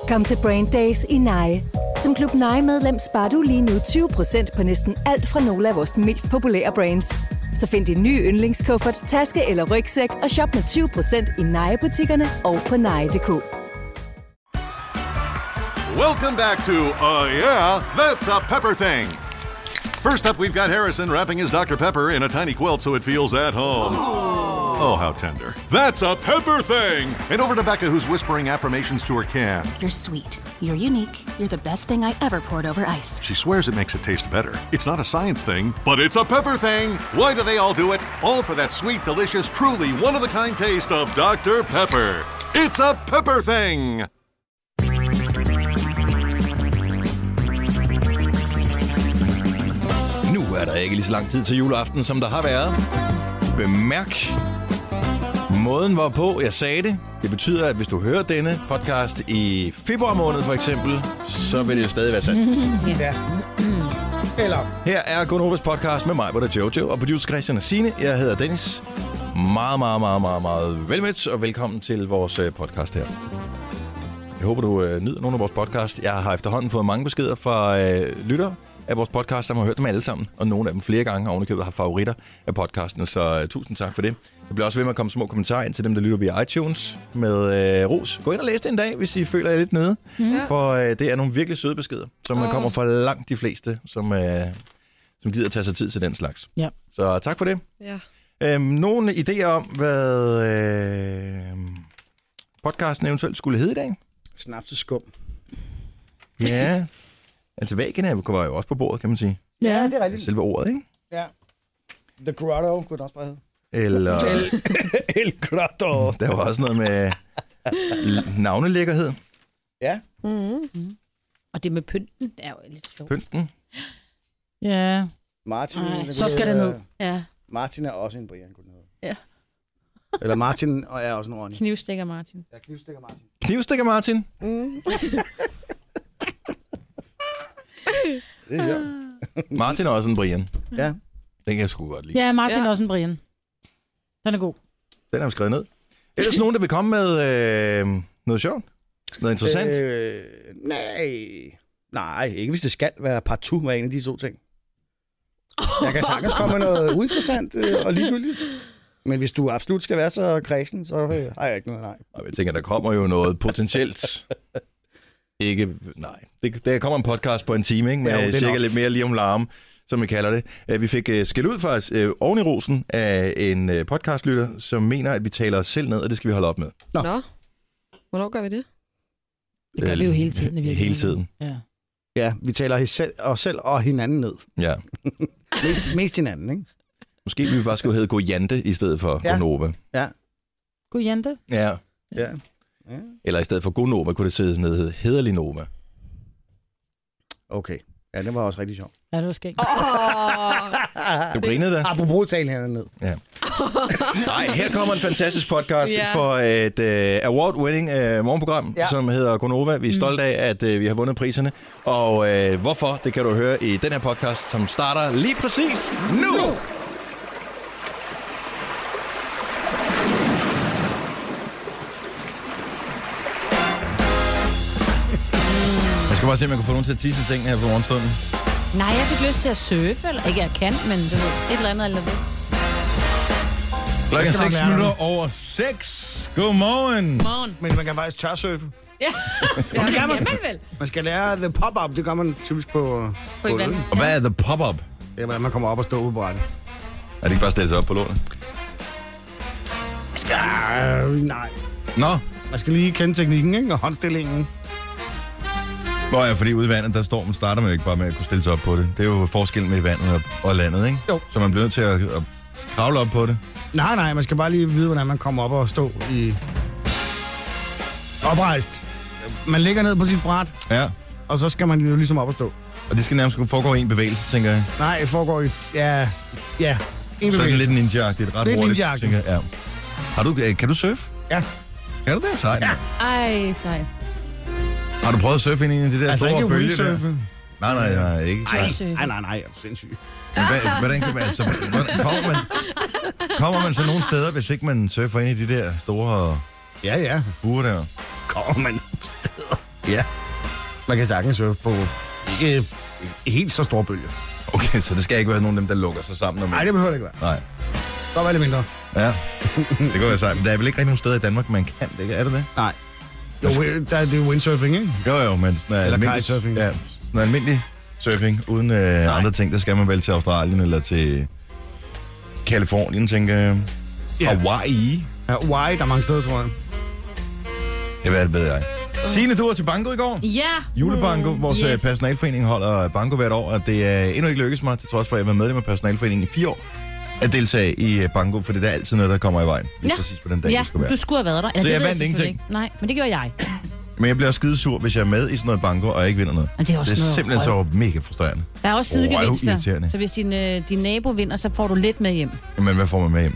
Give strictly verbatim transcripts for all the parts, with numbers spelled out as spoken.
Kom til Brain Days i Nye. Som Klub Nye-medlem sparer du lige nu tyve procent på næsten alt fra nogle af vores mest populære brands. Så find din nye yndlingskuffert, taske eller rygsæk og shop med tyve procent i Nye-butikkerne og på nye punktum d k. Welcome back to, uh, yeah, that's a pepper thing. First up, we've got Harrison wrapping his Doctor Pepper in a tiny quilt so it feels at home. Oh, how tender. That's a pepper thing! And over to Becca, who's whispering affirmations to her can. You're sweet. You're unique. You're the best thing I ever poured over ice. She swears it makes it taste better. It's not a science thing, but it's a pepper thing! Why do they all do it? All for that sweet, delicious, truly one-of-a-kind taste of Doctor Pepper. It's a pepper thing! Nu er der ikke lige så lang tid til juleaften, som der har været. Bemærk måden, hvorpå jeg sagde det. Det betyder, at hvis du hører denne podcast i februar måned for eksempel, så vil det jo stadig være sandt. Ja. Eller... Her er Gunovas podcast med mig, hvor der er Jojo, og producer Christian og Signe. Jeg hedder Dennis. Meget, meget, meget, meget, meget velmødt, og velkommen til vores podcast her. Jeg håber, du øh, nyder nogle af vores podcast. Jeg har efterhånden fået mange beskeder fra øh, lyttere af vores podcast, som har hørt dem alle sammen, og nogle af dem flere gange, og ovenikøbet har favoritter af podcasten, så uh, tusind tak for det. Det bliver også ved med at komme små kommentarer ind til dem, der lytter via iTunes med uh, ros. Gå ind og læs det en dag, hvis I føler jer lidt nede, ja. For uh, det er nogle virkelig søde beskeder, som oh. kommer fra langt de fleste, som, uh, som gider tage sig tid til den slags. Ja. Så tak for det. Ja. Um, nogle idéer om, hvad uh, podcasten eventuelt skulle hedde i dag? Snaps til skum. Ja. Altså væggene kommer jo også på bordet, kan man sige. Ja, det er rigtigt. Selve ordet, ikke? Ja. The Grotto kunne det også bare hedde. Eller... El, El Grotto. Der var også noget med navnelækkerhed. Ja. Mm-hmm. Og det med pynten er jo lidt sjovt. Pynten? Ja. Martin. Ej, så skal det ned. Ja. Martin er også en Brian, kunne det hedde. Ja. Eller Martin og er også en Ronny. Knivstikker Martin. Ja, knivstikker Martin. Knivstikker Martin? Mm. Det er sjovt. Martin er også en Brian. Ja. Den kan jeg sgu godt lide. Ja, Martin ja. er også en Brian. Den er god. Den har vi skrevet ned. Ellers nogen, der vil komme med øh, noget sjovt? Noget interessant? Øh, nej. Nej, ikke hvis det skal være partout med en af de to ting. Jeg kan sagtens komme med noget uinteressant øh, og ligegyldigt. Men hvis du absolut skal være så kredsen, så øh, har jeg ikke noget nej. Og jeg tænker, der kommer jo noget potentielt... Ikke, nej. Det, der kommer en podcast på en time, ikke? Med ja, cirka lidt mere lige om larm, som vi kalder det. Vi fik uh, skæld ud faktisk uh, oven i rosen af en uh, podcastlytter, som mener, at vi taler os selv ned, og det skal vi holde op med. Nå. Nå. Hvornår gør vi det? Det gør vi jo hele tiden. Hele hele tiden. Ja. Ja, vi taler selv, os selv og hinanden ned. Ja. mest, mest hinanden, ikke? Måske vi bare skulle hedde Gojante i stedet for ja. Gonova. Ja. Gojante? Ja. Ja. Ja. Eller i stedet for Gonova kunne det sidde ned hedde Hederlig Nova. Okay. Ja, det var også rigtig sjovt. Ja, det var skægt. Du grinede da? Apropos talen hernede. Ja. Nej, her kommer en fantastisk podcast yeah. for et uh, award-winning uh, morgenprogram, ja. som hedder Gonova. Vi er stolte af, at uh, vi har vundet priserne. Og uh, hvorfor, det kan du høre i den her podcast, som starter lige præcis nu! nu! Jeg skal bare se, om jeg kan få nogen til at tisse i sengen her på morgenstunden. Nej, jeg fik lyst til at surfe, eller ikke jeg kan, men du ved, et eller andet eller det. Klokken er seks minutter over seks. Godmorgen. Godmorgen. Men man kan faktisk tørsurfe. Ja, ja det kan man. man vel. Man skal lære the pop-up, det gør man typisk på... På et vand. Og hvad er the pop-up? Det er, hvordan man kommer op og står ude på brættet. Er det ikke bare stille sig op på lånet? Skal... Nej. Nå. Man skal lige kende teknikken, ikke? Og håndstillingen. Nå ja, fordi ude i vandet, der står man, starter man jo ikke bare med at kunne stille sig op på det. Det er jo forskellen med vandet og, og landet, ikke? Jo. Så man bliver nødt til at, at kravle op på det. Nej, nej, man skal bare lige vide, hvordan man kommer op og stå i... Oprejst. Man ligger ned på sit bræt, ja. Og så skal man jo ligesom op og stå. Og det skal nærmest foregå i en bevægelse, tænker jeg. Nej, det foregår i... Ja, ja. En så er det lidt ninja-agtigt, ret lidt hurtigt, ninja-agtigt. tænker jeg. Ja. Har du, kan du surfe? Ja. Kan du det? Sejt. Ja. Ej, sejt. Har du prøvet at surfe ind i en af de der altså, store bølger der? Surfe. Nej, nej, nej, ikke. Ej, nej, nej, nej, er du sindssyg. Men hvad, hvordan kan man, altså, kommer man, kommer man så nogle steder, hvis ikke man surfer ind i de der store ja, ja. buer der? Kommer man nogle steder? Ja. Man kan sagtens surfe på ikke helt så store bølger. Okay, så det skal ikke være nogen af dem, der lukker sig sammen. Nej, det behøver det ikke være. Nej. Godt være lidt mindre. Ja, det kan være sejt. Men der er vel ikke rigtig nogen steder i Danmark, man kan det, ikke? Er det det? Nej. Jo, der er det windsurfing, ikke? Jo, jo, men sådan er Eller almindelig, kitesurfing. ja, sådan er almindelig surfing, uden øh, andre ting, der skal man vel til Australien eller til Kalifornien, tænker jeg. Ja. Hawaii. Ja, Hawaii, der er mange steder, tror jeg. Det ved, ved jeg. Signe, du var til banko i går. Ja. Julebanko. Vores Yes. yes. personalforening holder banko hvert år, og det er endnu ikke lykkedes mig, til trods for, at jeg var medlem af personalforeningen i fire år, at deltage i banko, for det er altid noget, der kommer i vejen. Lige Ja. præcis på den dag, Ja, det skulle være. du skulle have været der. Ja, Så det jeg ved vandt selvfølgelig ingenting. ikke. Nej, men det gjorde jeg. Men jeg bliver skidesur, hvis jeg er med i sådan noget banko, og jeg ikke vinder noget. Men det er også det er noget simpelthen røv. så mega frustrerende. Der er også sidegevinster. Røvirriterende. Så hvis din, øh, din nabo vinder, så får du lidt med hjem. Men hvad får man med hjem?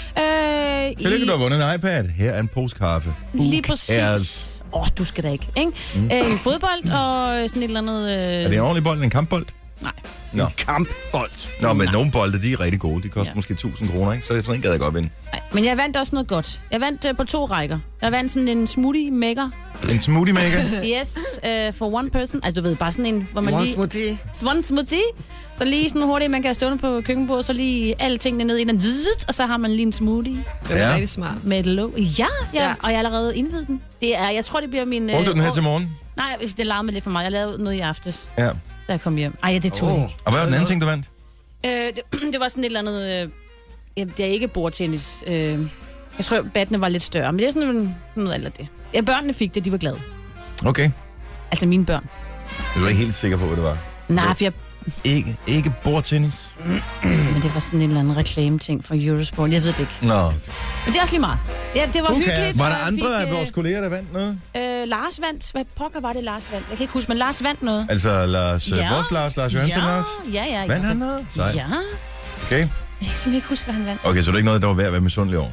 Øh, Tillykke, du har vundet en iPad. Her er en pose kaffe. Lige cares? præcis. Åh, oh, du skal da ikke, ikke? Mm. Øh, en fodbold og sådan et eller andet... Øh... Er det en ordentlig bold? En kampbold? Nej. Nå. Kampbold. Nå, men nogle bolde, de er rigtig gode. De koster Ja. måske tusind kroner, ikke? Så sådan en gad jeg godt vinde. Nej, men jeg vandt også noget godt. Jeg vandt øh, på to rækker. Jeg vandt sådan en smoothie maker. En smoothie maker? Yes, uh, for one person. Altså, du ved, bare sådan en, hvor man One lige... smoothie. One smoothie. Så lige sådan hurtigt, man kan stå på køkkenbordet, så lige alle tingene ned i den, zzzt, og så har man lige en smoothie Det er Ja. rigtig smart. med et låg. Ja, ja, Ja. og jeg har allerede indvidet den. Det er, jeg tror, det bliver min... Brugte du den her år- til morgen? Nej, det larmede lidt for mig. Jeg lavede noget i aftes, Ja. da jeg kom hjem. Ej, ja, det tog Åh. jeg ikke. Og hvad var den anden ting, du vandt? Øh, det, det var sådan et eller andet... Øh, jamen, det er ikke bordtennis. Øh, jeg tror, battene var lidt større, men det er sådan noget, noget eller det. Ja, børnene fik det, de var glade. Okay. Altså mine børn. Du er ikke helt sikker på, hvad det var. Nej, for jeg, Ikke, ikke bordtennis? men det var sådan en eller anden reklame-ting fra Eurosport. Jeg ved det ikke. Nå. Men det er også lige meget. Ja, det var Okay. hyggeligt. Var der og jeg andre fik, af vores kolleger, der vandt noget? Øh, Lars vandt. Hvad pokker var det, Lars vandt? Jeg kan ikke huske, men Lars vandt noget. Altså, Lars, Ja. vores Lars, Lars Jørgensen, ja, Lars? ja, ja. Vandt han noget? Sejt. Ja. Okay. Jeg kan simpelthen ikke huske, hvad han vandt. Okay, så det er ikke noget, der var værd at være misundelig over?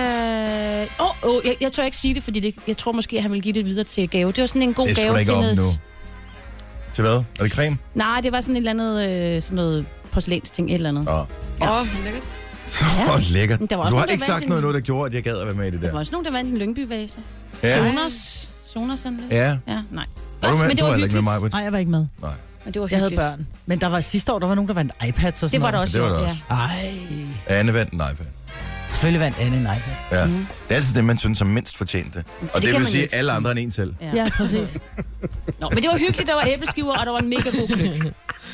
Øh, åh, åh, jeg, jeg tør ikke sige det, fordi det, jeg tror måske, at han vil give det videre til gave. Det var sådan en god Det er sgu gave da ikke til op noget... nu. Til hvad? Er det creme? Nej, det var sådan et eller andet, øh, sådan noget porcelænsting, et eller andet. Åh, Åh, oh, lækkert. så Ja. lækkert. Men der var Du også har nogen, der ikke sagt vandt noget, en- noget, der gjorde, at jeg gad at være med i det Der der. var også nogen, der vandt en Lyngby-vase. Ja. Sonos. Sonos, sådan lidt. Ja. Ja, nej. Var du Nå, med? men det Du var var heller ikke med hyggeligt. mig. Nej, jeg var ikke med. Nej. Men det var Jeg havde hyggeligt. børn. Men der var sidste år, der var nogen, der vandt iPads og sådan Det var der noget. også. Det var der ja. også. Ej. Anne vandt en iPad. Selvfølgelig vandt Anne en iPad. Ja. Det er altid det, man synes er mindst fortjente. Og det, kan det vil man sige ikke alle sige. andre end en selv. Ja. Ja, præcis. Nå, men det var hyggeligt, der var æbleskiver, og der var en mega god gløgg.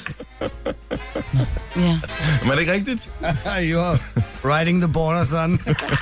Ja. Men er det ikke rigtigt? You're riding the border, son.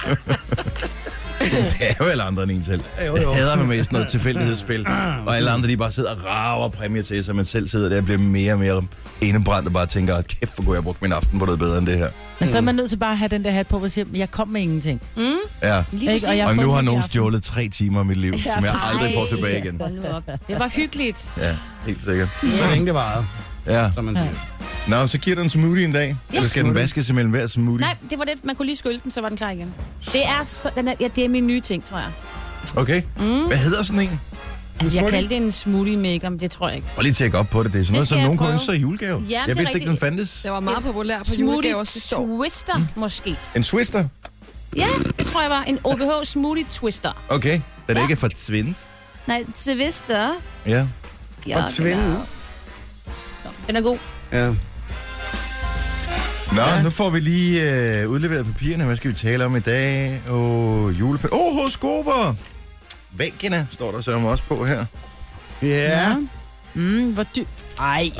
Det er jo alle andre end en selv. Jo, Jeg jo. hader mig med sådan noget tilfældighedsspil. Og alle andre, de bare sidder og rager præmier til sig, men selv sidder der og bliver mere og mere indebrændt og bare tænker, at kæft, hvor kunne jeg bruge min aften på noget bedre end det her. Men så er man nødt til bare at have den der hat på, hvor siger, jeg kom med ingenting. Ja. Lige Ikke? Og jeg har Og nu fundet har det i nogen aften. stjålet tre timer af mit liv, som jeg aldrig får tilbage igen. Hold nu op. Det var hyggeligt. Ja, helt sikkert. Så længe det varede, Ja. som man siger. Nå, så giver du en smoothie en dag? Ja. Eller skal den vaskes imellem hver smoothie? Nej, det var det. Man kunne lige skylle den, så var den klar igen. Det er, så, den er, ja, det er min nye ting, tror jeg. Okay. Mm. Hvad hedder sådan en? Altså, jeg kaldte det en smoothie maker, men det tror jeg ikke. Prøv lige at tjekke op på det. Det er sådan noget, skal som jeg nogen kunne prøve. ønske sig i julegave. Ja, jeg det er vidste ikke, den rigtigt. fandtes. Det var meget populær på Smoothie julegaver sidste år. twister, mm. måske. En twister? Ja, det tror jeg var. En O B H smoothie twister. Okay. Den er Ja. ikke fra Twins. Nej, twister. Ja. Ja, Og tvinde. genau. Den er god. Ja. Nå, ja. Nu får vi lige øh, udleveret papirerne. Hvad skal vi tale om i dag? Åh, julepæl. Åh, oh, horoskoper! Væggene står der så også på her. Ja. Mm, hvor dyr... Ej.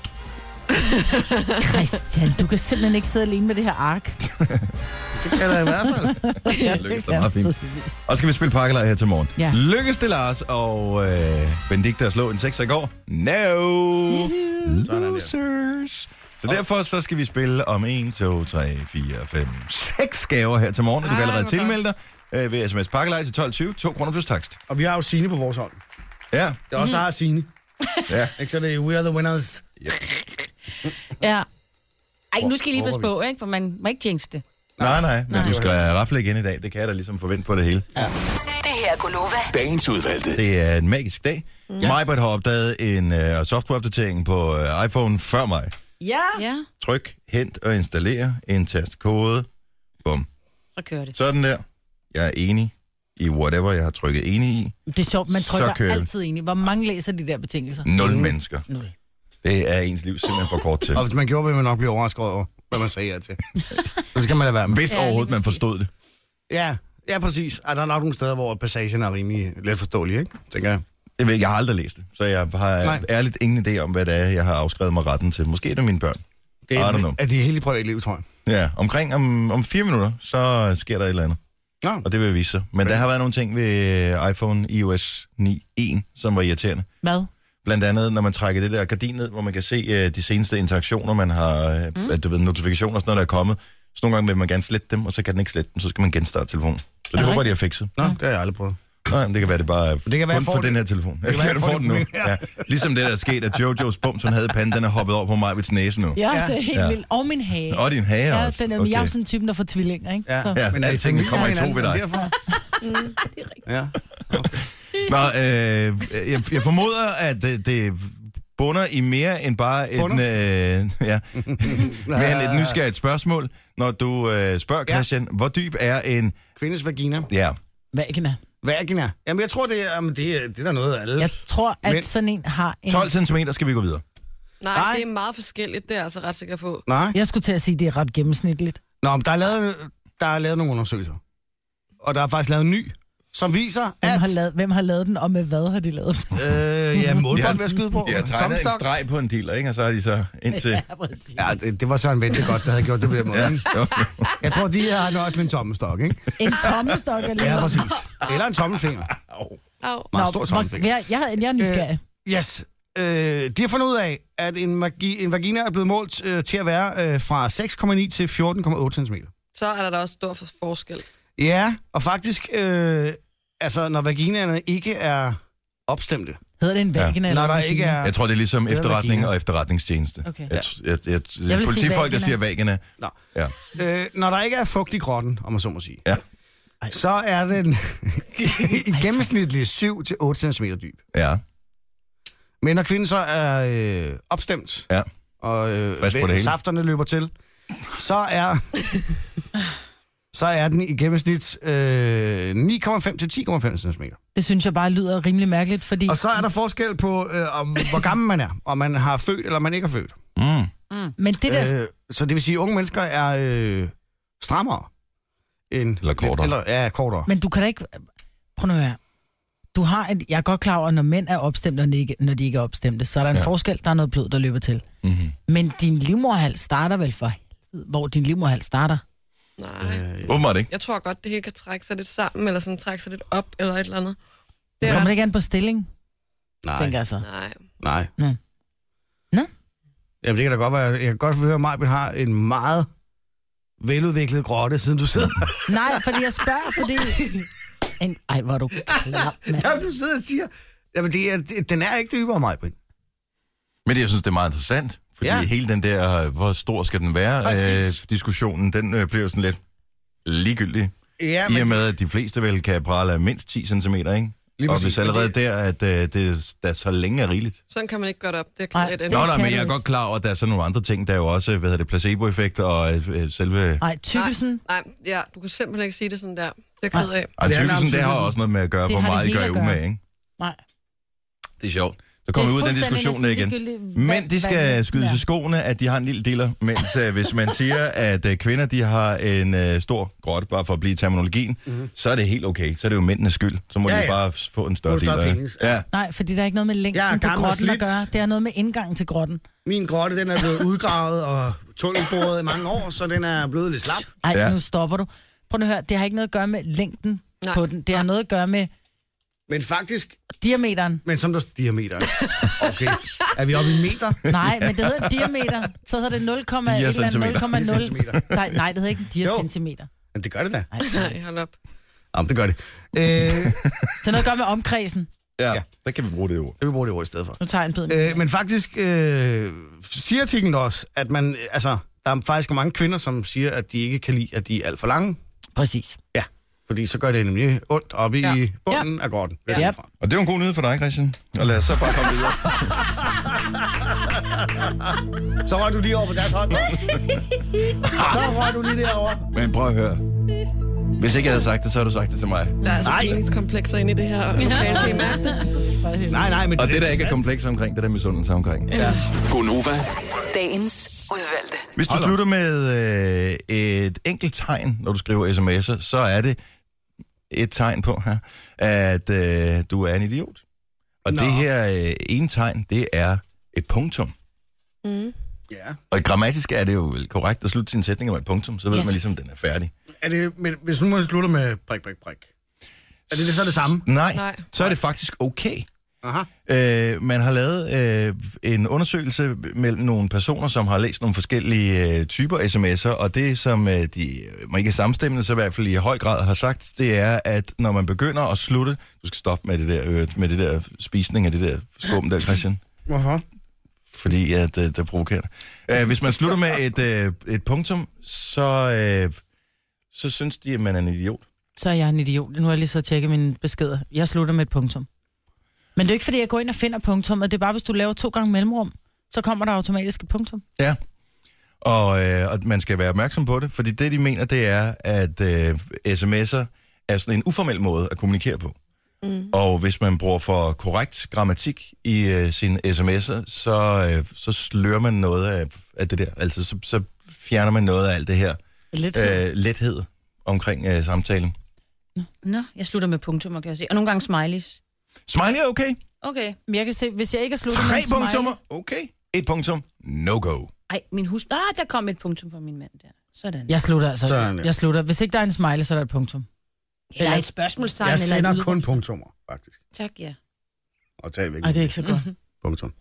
Christian, du kan simpelthen ikke sidde alene med det her ark. Det kan der i hvert fald. Det lykkes da meget fint. Og skal vi spille pakkelej her til morgen. Ja. Lykkes det, Lars, og øh, Benedikte at slå en sekser i går? No! Losers! Så derfor så skal vi spille om en, to, tre, fire, fem, seks gaver her til morgen. Og du kan Ej, allerede hvor godt. tilmelde dig øh, ved sms pakkelej til tolv tyve. to kroner plus takst. Og vi har jo Signe på vores hold. Ja. Det er også der har Signe. Ja. Ikke så det er we are the winners. Ja. Ej, nu skal I lige passe på, ikke? For man må ikke jinx det. Nej, nej, men Nej. du skal rafle igen i dag. Det kan jeg da ligesom forvente på det hele. Det her er Gunova. Dagens udvalgte. Det er en magisk dag. Ja. Majbert har opdaget en uh, softwareopdatering på uh, iPhone før mig. Ja. Ja, Tryk, hent og installere en tastkode. Bum. så kører det. Sådan der. Jeg er enig. i whatever, jeg har trykket enig i. Det er sjovt, man Så trykker kører vi. altid enig. Hvor mange læser de der betingelser? Nul mennesker. Nul. Det er ens liv simpelthen for kort til. Og hvis man gjorde, vil man nok blive overrasket over, hvad man sagde ja til. Så skal man lade være med. Hvis Ja, overhovedet lige man præcis. forstod det. Ja, ja, præcis. Altså, der er nok nogle steder, hvor passagen er rimelig let forståelig, ikke? Tænker jeg. Jeg ved ikke, jeg har aldrig læst det, så jeg har Nej. ærligt ingen idé om, hvad det er, jeg har afskrevet mig retten til. Måske er det mine børn. Det I don't know. er, at de er helt i privatliv, tror jeg. Ja, omkring om, om fire minutter, så sker der et eller andet. Nå. Og det vil vise sig. Men der har været nogle ting ved iPhone i O S ni punkt en, som var irriterende. Hvad? Blandt andet, når man trækker det der gardin ned, hvor man kan se uh, de seneste interaktioner, man har, uh, mm. du ved, notifikationer og sådan noget, der er kommet. Så nogle gange vil man gerne slette dem, og så kan den ikke slette dem, så skal man genstarte telefonen. Så det håber de har fikset. Nå, det har jeg aldrig prøvet. Nej, men det kan være, det bare er Det kan være, kun for for den det. her telefon. Det kan være, Jeg kan jeg få får den nu. det. Ja. Ligesom det, der er sket, at Jojos bums, hun havde i panden, den er hoppet over på mig ved næse nu. Ja, Ja. det er helt Ja. vildt. Og min hage. Og din hage Ja, også. den er, okay. Jeg er jo sådan en typen, der får tvillinger, ikke? Ja. Så. Ja, Men er I alting familie kommer i med to ved dig. hinanden derfor? Ja. Nå, øh, jeg, jeg formoder, at det, det bunder i mere end bare et, øh, ja, mere end et nysgerrigt spørgsmål. Når du øh, spørger, Christian, ja. hvor dyb er en... Kvindes vagina. Ja, Vagina. Vagina. Jamen, jeg tror, det er, jamen, det er, det er der noget af alle. Jeg tror, at Men- sådan en har en... tolv centimeter skal vi gå videre. Nej, Nej. det er meget forskelligt, det er jeg altså ret sikker på. Nej. Jeg skulle til at sige, at det er ret gennemsnitligt. Nå, men der er lavet, der er lavet nogle undersøgelser. Og der er faktisk lavet en ny, som viser, Hvem at... har, lavet, hvem har lavet den, og med hvad har de lavet den? Øh, ja, målbånd vil jeg skyde på. De har tegnet en Tommestok. streg på en dealer, ikke? Og så har de så indtil... Ja, præcis. Ja, det, det var Søren Vente godt, der havde gjort det på den måde. Ja, ikke? jo. Jeg tror, de har nøjes med en tommestok, ikke? En tommestok eller Ja, noget. præcis. Eller en tommelfinger. Au. Meget Nå, stor hvor- tommelfinger. jeg, jeg, jeg er nysgerrig. Yes. Øh, de har fundet ud af, at en, magi, en vagina er blevet målt øh, til at være øh, fra seks komma ni til fjorten komma otte centimeter. Så er der da også stor for- forskel. Ja, og faktisk, øh, altså når vaginaerne ikke er opstemte. Hedder det en vagina? Når eller der en ikke vagina? er... Jeg tror, det er ligesom Det er efterretning vagina. og efterretningstjeneste. Okay. Jeg, jeg, jeg, Jeg vil politifolk, sige der siger vagina. vagina. Nå. Ja. Øh, når der ikke er fugt i grotten, om man så må sige, Ja. så er den i gennemsnitligt syv til otte centimeter dyb. Ja. Men når kvinden så er øh, opstemt, Ja. og øh, Frisk på det hele. safterne løber til, så er, så er den i gennemsnit øh, ni komma fem til ti komma fem centimeter. Det synes jeg bare lyder rimelig mærkeligt, fordi... Og så er der forskel på, øh, om, hvor gammel man er, om man har født eller man ikke har født. Mm. Men det der... Øh, så det vil sige, at unge mennesker er øh, strammere. End, Eller kortere. Eller, ja, kortere. Men du kan da ikke... Prøv nu at høre. Du har et... Jeg er godt klar over, at når mænd er opstemte, og når de ikke, når de ikke er opstemte, så er der en Ja. ja. forskel, der er noget blod, der løber til. Mm-hmm. Men din livmorhals starter vel for... helvede, hvor din livmorhals starter. Nej. Øh, Åbenbart ikke. Jeg tror godt, det hele kan trække sig lidt sammen, eller sådan trække sig lidt op, eller et eller andet. Det Det er kommer ret- ikke an på stilling, nej, tænker jeg så. Nej. nej. Nå. Nå? Jamen, det kan da godt være. Jeg kan godt høre, at Majbet har en meget veludviklet grotte, siden du sidder. Nej, fordi jeg spørger, fordi... En, ej, hvor er du klar, mand. Ja, du sidder og siger, jamen, det er, det, den er ikke dybere, Majbet. Men det, jeg synes, det er meget interessant. Fordi Ja. ja. hele den der, hvor stor skal den være, Præcis. øh, diskussionen, den øh, bliver sådan lidt ligegyldig. Ja, I og men, med, at de fleste vel kan prale af mindst ti centimeter, ikke? Lige Og præcis, hvis men allerede det- der, at øh, det der så længe er rigeligt. Sådan kan man ikke gøre det op. Det er Nej. lidt Det Nå, andet. nej, kan men jeg er du godt klar over, at der er sådan nogle andre ting. Der er jo også, hvad hedder det, placeboeffekt og øh, selve... Ej, tykkelsen, Nej, ja, du kan simpelthen ikke sige det sådan der. Det er jeg ked af. Og det handler om tykkelsen, det har tykkelsen. også noget med at gøre, Det hvor har det meget I hele gør at i gøre. umage, ikke? nej. Det er sjovt. Så kommer vi ud af den diskussion igen. Men de skal skydes i skoene, at de har en lille dealer, mens øh, hvis man siger, at øh, kvinder de har en øh, stor grotte, bare for at blive terminologien, mm-hmm. så er det helt okay. Så er det jo mændenes skyld. Så må Ja, de ja. bare f- få en større Få en større dealer. penis, Ja. ja. Ja. Nej, fordi der er ikke noget med Jeg er længden på gammel og grotten at slidt. gøre. Det har noget med indgangen til grotten. min grotte, den er blevet udgravet og tunnelboret i mange år, så den er blevet lidt slap. Ej, Ja. ja. nu stopper du. Prøv nu at høre, det har ikke noget at gøre med længden Nej. på den. Det har noget at gøre med Men faktisk, diameteren. men som der diameter. Okay. Er vi oppe i meter? Nej, men det hedder diameter. Så hedder det nul komma et eller andet Diacentimeter. nul komma nul. Centimeter. Nej, nej, det hedder ikke Jo. diacentimeter. Men det gør det da. Nej, hold op. Jamen, det gør det. Øh, Det har noget at gøre med omkredsen. ja, Ja. der kan vi bruge det ord. jeg vil bruge det ord i stedet for. Nu tager jeg en bid. Øh, men faktisk øh, siger artiklen også, at man, altså, der er faktisk mange kvinder, som siger, at de ikke kan lide, at de er alt for lange. Præcis. Ja, fordi så gør det nemlig ondt oppe Ja. i bunden ja. af grotten. Ja. Ja. Og det er jo en god nyhed for dig, Christian. Og lad os så bare komme videre. Så røg du lige over på deres hånd. Så røg du lige derovre. Men prøv at høre. Hvis ikke jeg havde sagt det, så har du sagt det til mig. Der er altså peniskomplekser inde i det her lokale, kan I mærke det? Nej, nej, men Og det, der ikke er kompleks omkring, det er der misundelse omkring. Ja. Gonova. Dagens udvalgte. Hvis du slutter med øh, et enkelt tegn, når du skriver sms'er, så er det et tegn på, her, at øh, du er en idiot. Og Nå. det her øh, ene tegn, det er et punktum. Mm. Ja. Og grammatisk er det jo korrekt at slutte sine sætninger med et punktum, så ved yes. man ligesom, at den er færdig. Er det, men hvis nu man slutter med prik, prik, prik, er det, det så det samme? Nej, Nej. så er det faktisk okay. Aha. Øh, man har lavet øh, en undersøgelse mellem nogle personer, som har læst nogle forskellige øh, typer sms'er, og det, som øh, de, man ikke er samstemmende, så i hvert fald i høj grad har sagt, det er, at når man begynder at slutte, du skal stoppe med det der, øh, med det der spisning af det der skum der, Christian. Hvorfor? Fordi at, øh, det er provokerende. Øh, hvis man slutter med et, øh, et punktum, så, øh, så synes de, at man er en idiot. Så er jeg en idiot. Nu har jeg lige så tjekket mine beskeder. Jeg slutter med et punktum. Men det er ikke, fordi jeg går ind og finder punktummet. Det er bare, hvis du laver to gange mellemrum, så kommer der automatisk et punktum. Ja, og, øh, og man skal være opmærksom på det, fordi det, de mener, det er, at øh, sms'er er sådan en uformel måde at kommunikere på. Mm. Og hvis man bruger for korrekt grammatik i øh, sine sms'er, så, øh, så slører man noget af, af det der. Altså, så, så fjerner man noget af alt det her lethed, øh, lethed omkring øh, samtalen. Nå, Nå, jeg slutter med punktummer, kan jeg se. Og nogle gange smileys. Smiley er okay. Okay. Men jeg kan se, hvis jeg ikke har sluttet Tre med en smiley... punktummer, okay. Et punktum, no go. Ej, min hus... Ah, der kom et punktum fra min mand der. Sådan. Jeg slutter altså. Sådan, ja. Jeg slutter. Hvis ikke der er en smiley, så er der et punktum. Eller et spørgsmålstegn. Jeg eller sender et kun punktummer, faktisk. Tak, ja. Og tag væk. Ej, det er ikke så godt. Punktum.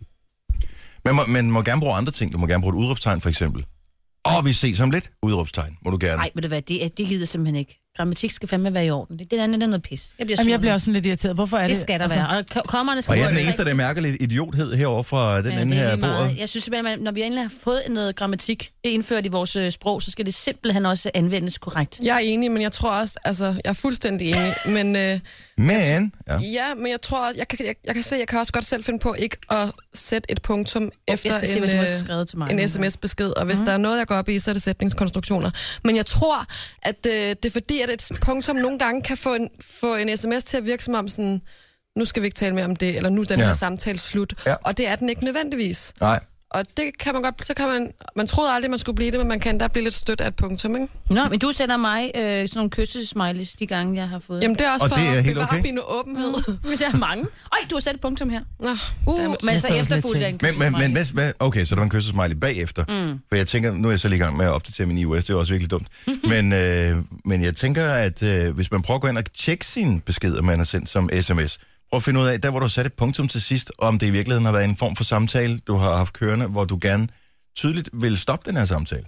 Men må, man må gerne bruge andre ting. Du må gerne bruge et udråbstegn, for eksempel. Og vi ses om lidt. Udråbstegn, må du gerne. Nej, ved du hvad, det, det gider simpelthen ikke. Grammatik skal fandme være i orden. Det, det andet er noget pis. Jeg bliver, Jamen, jeg bliver også sådan lidt irriteret. Hvorfor er det? Det skal der altså... være. Og k- kommerne skal Og jeg er den eneste, der mærker lidt idiothed herovre fra den ja, ende her bordet. Jeg synes simpelthen, når vi endelig har fået noget grammatik indført i vores øh, sprog, så skal det simpelthen også anvendes korrekt. Jeg er enig, men jeg tror også, altså, jeg er fuldstændig enig, men... Øh, Men, ja. Ja, men jeg tror, jeg kan, jeg, jeg kan se, jeg kan også godt selv finde på ikke at sætte et punktum efter jeg skal en, se, hvad du har skrevet til mig. en sms-besked, og hvis Mhm. der er noget, jeg går op i, så er det sætningskonstruktioner. Men jeg tror, at øh, det er fordi, at et punktum nogle gange kan få en, få en sms til at virke som om sådan, nu skal vi ikke tale mere om det, eller nu er den Ja. her samtale slut. Ja. Og det er den ikke nødvendigvis. Nej. Og det kan man godt, så kan man, man troede aldrig, man skulle blive det, men man kan da blive lidt stødt af et punktum, ikke? Nå, men du sender mig øh, sådan nogle kyssesmileys de gange, jeg har fået. Jamen det er også Og for det er at helt bevare okay. min åbenhed. Men der er mange. Øj, du har sat et punktum her. Nå, Uh, dammit. men Jeg så så også lidt efterfulgt af en Men, men, kyssesmiley. men hvad, hvad, okay, så der var en kyssesmiley bagefter. Mm. For jeg tænker, nu er jeg så lige i gang med at opdatere min iOS, det er også virkelig dumt. men, øh, men jeg tænker, at øh, hvis man prøver at gå ind og tjekke sine beskeder, man har sendt som sms, prøv at finde ud af, der hvor du har sat et punktum til sidst, om det i virkeligheden har været en form for samtale, du har haft kørende, hvor du gerne tydeligt vil stoppe den her samtale.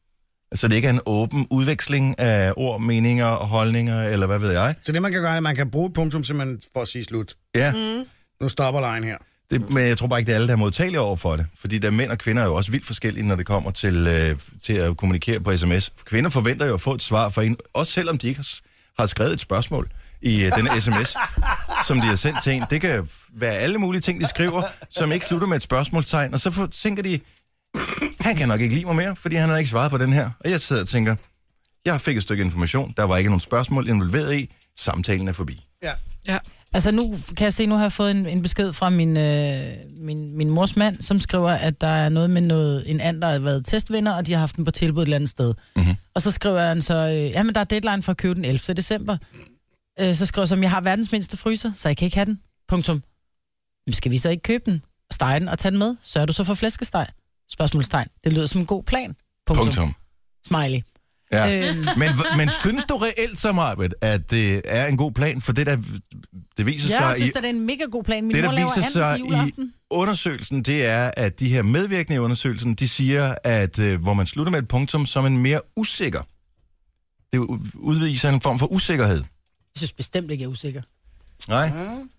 Så det ikke er en åben udveksling af ord, meninger og holdninger, eller hvad ved jeg. Så det, man kan gøre, er, at man kan bruge et punktum simpelthen for at sige slut. Ja, Mm. Nu stopper lejen her. det, men jeg tror bare ikke, det er alle, der er modtagelige over for det. Fordi der mænd og kvinder er jo også vildt forskellige, når det kommer til, øh, til at kommunikere på sms. Kvinder forventer jo at få et svar fra en, også selvom de ikke har, har skrevet et spørgsmål i øh, denne sms, som de har sendt til en. Det kan være alle mulige ting, de skriver, som ikke slutter med et spørgsmålstegn. Og så for, tænker de, han kan nok ikke lide mig mere, fordi han har ikke svaret på den her. Og jeg sidder og tænker, jeg fik et stykke information, der var ikke nogen spørgsmål involveret i, samtalen er forbi. Ja. Ja. Altså nu kan jeg se, nu har jeg fået en, en besked fra min, øh, min, min mors mand, som skriver, at der er noget med noget, en and, der har været testvinder, og de har haft den på tilbud et eller andet sted. Mm-hmm. Og så skriver han så, øh, jamen der er deadline for at købe den ellevte december. Øh, så skriver jeg som, jeg har verdens mindste fryser, så jeg kan ikke have den. Punktum. Men skal vi så ikke købe den, stege den og tage den med? Sørger du så for flæskesteg? Spørgsmålstegn. Det lyder som en god plan. Punktum. Punktum. Smiley. Ja. Øhm. Men, men synes du reelt så, Marbet, at det er en god plan? For det, der det viser Ja, jeg sig synes, i, det er en mega god plan. Min det, mor der laver viser anden sig til i juleaften. undersøgelsen, det er, at de her medvirkende i undersøgelsen, de siger, at øh, hvor man slutter med et punktum som en mere usikker. Det udviser en form for usikkerhed. Jeg synes bestemt ikke, jeg er usikker. Nej?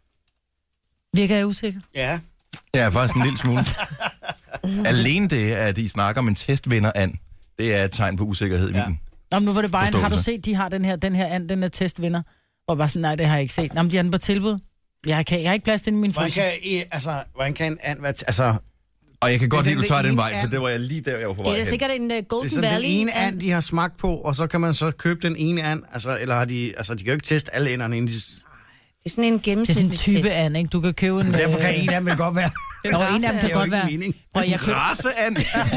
Virker jeg usikker? Ja. Ja, faktisk en lille smule. Alene det, at I snakker om en testvinder and, det er et tegn på usikkerhed i Ja. min. Nå, men nu var det bare en, har du Forståelse. set, de har den her, den her and, den er testvinder. Og bare sådan, nej, det har jeg ikke set. Nå, men de har den på tilbud. Jeg, kan, jeg har ikke plads til den i min Hvordan fryser. kan, I- altså, hvordan kan en and være... t- Altså, Og jeg kan godt Det er lide, at du den tager den ene vej, for and. det var jeg lige der, jeg var på Det vej er da hen. sikkert en uh, Det er Golden sådan den Valley. ene and, de har smagt på, og så kan man så købe den ene and, altså, eller har de, altså, de kan jo ikke teste alle enderne, inden de... Det er sådan en Det er sådan en gennemsnitlig type test. and, ikke? Du kan købe en... Derfor øh, kan en af dem vel godt være... Nå, en af dem kan godt være... Prøv, jeg køb... Raceand.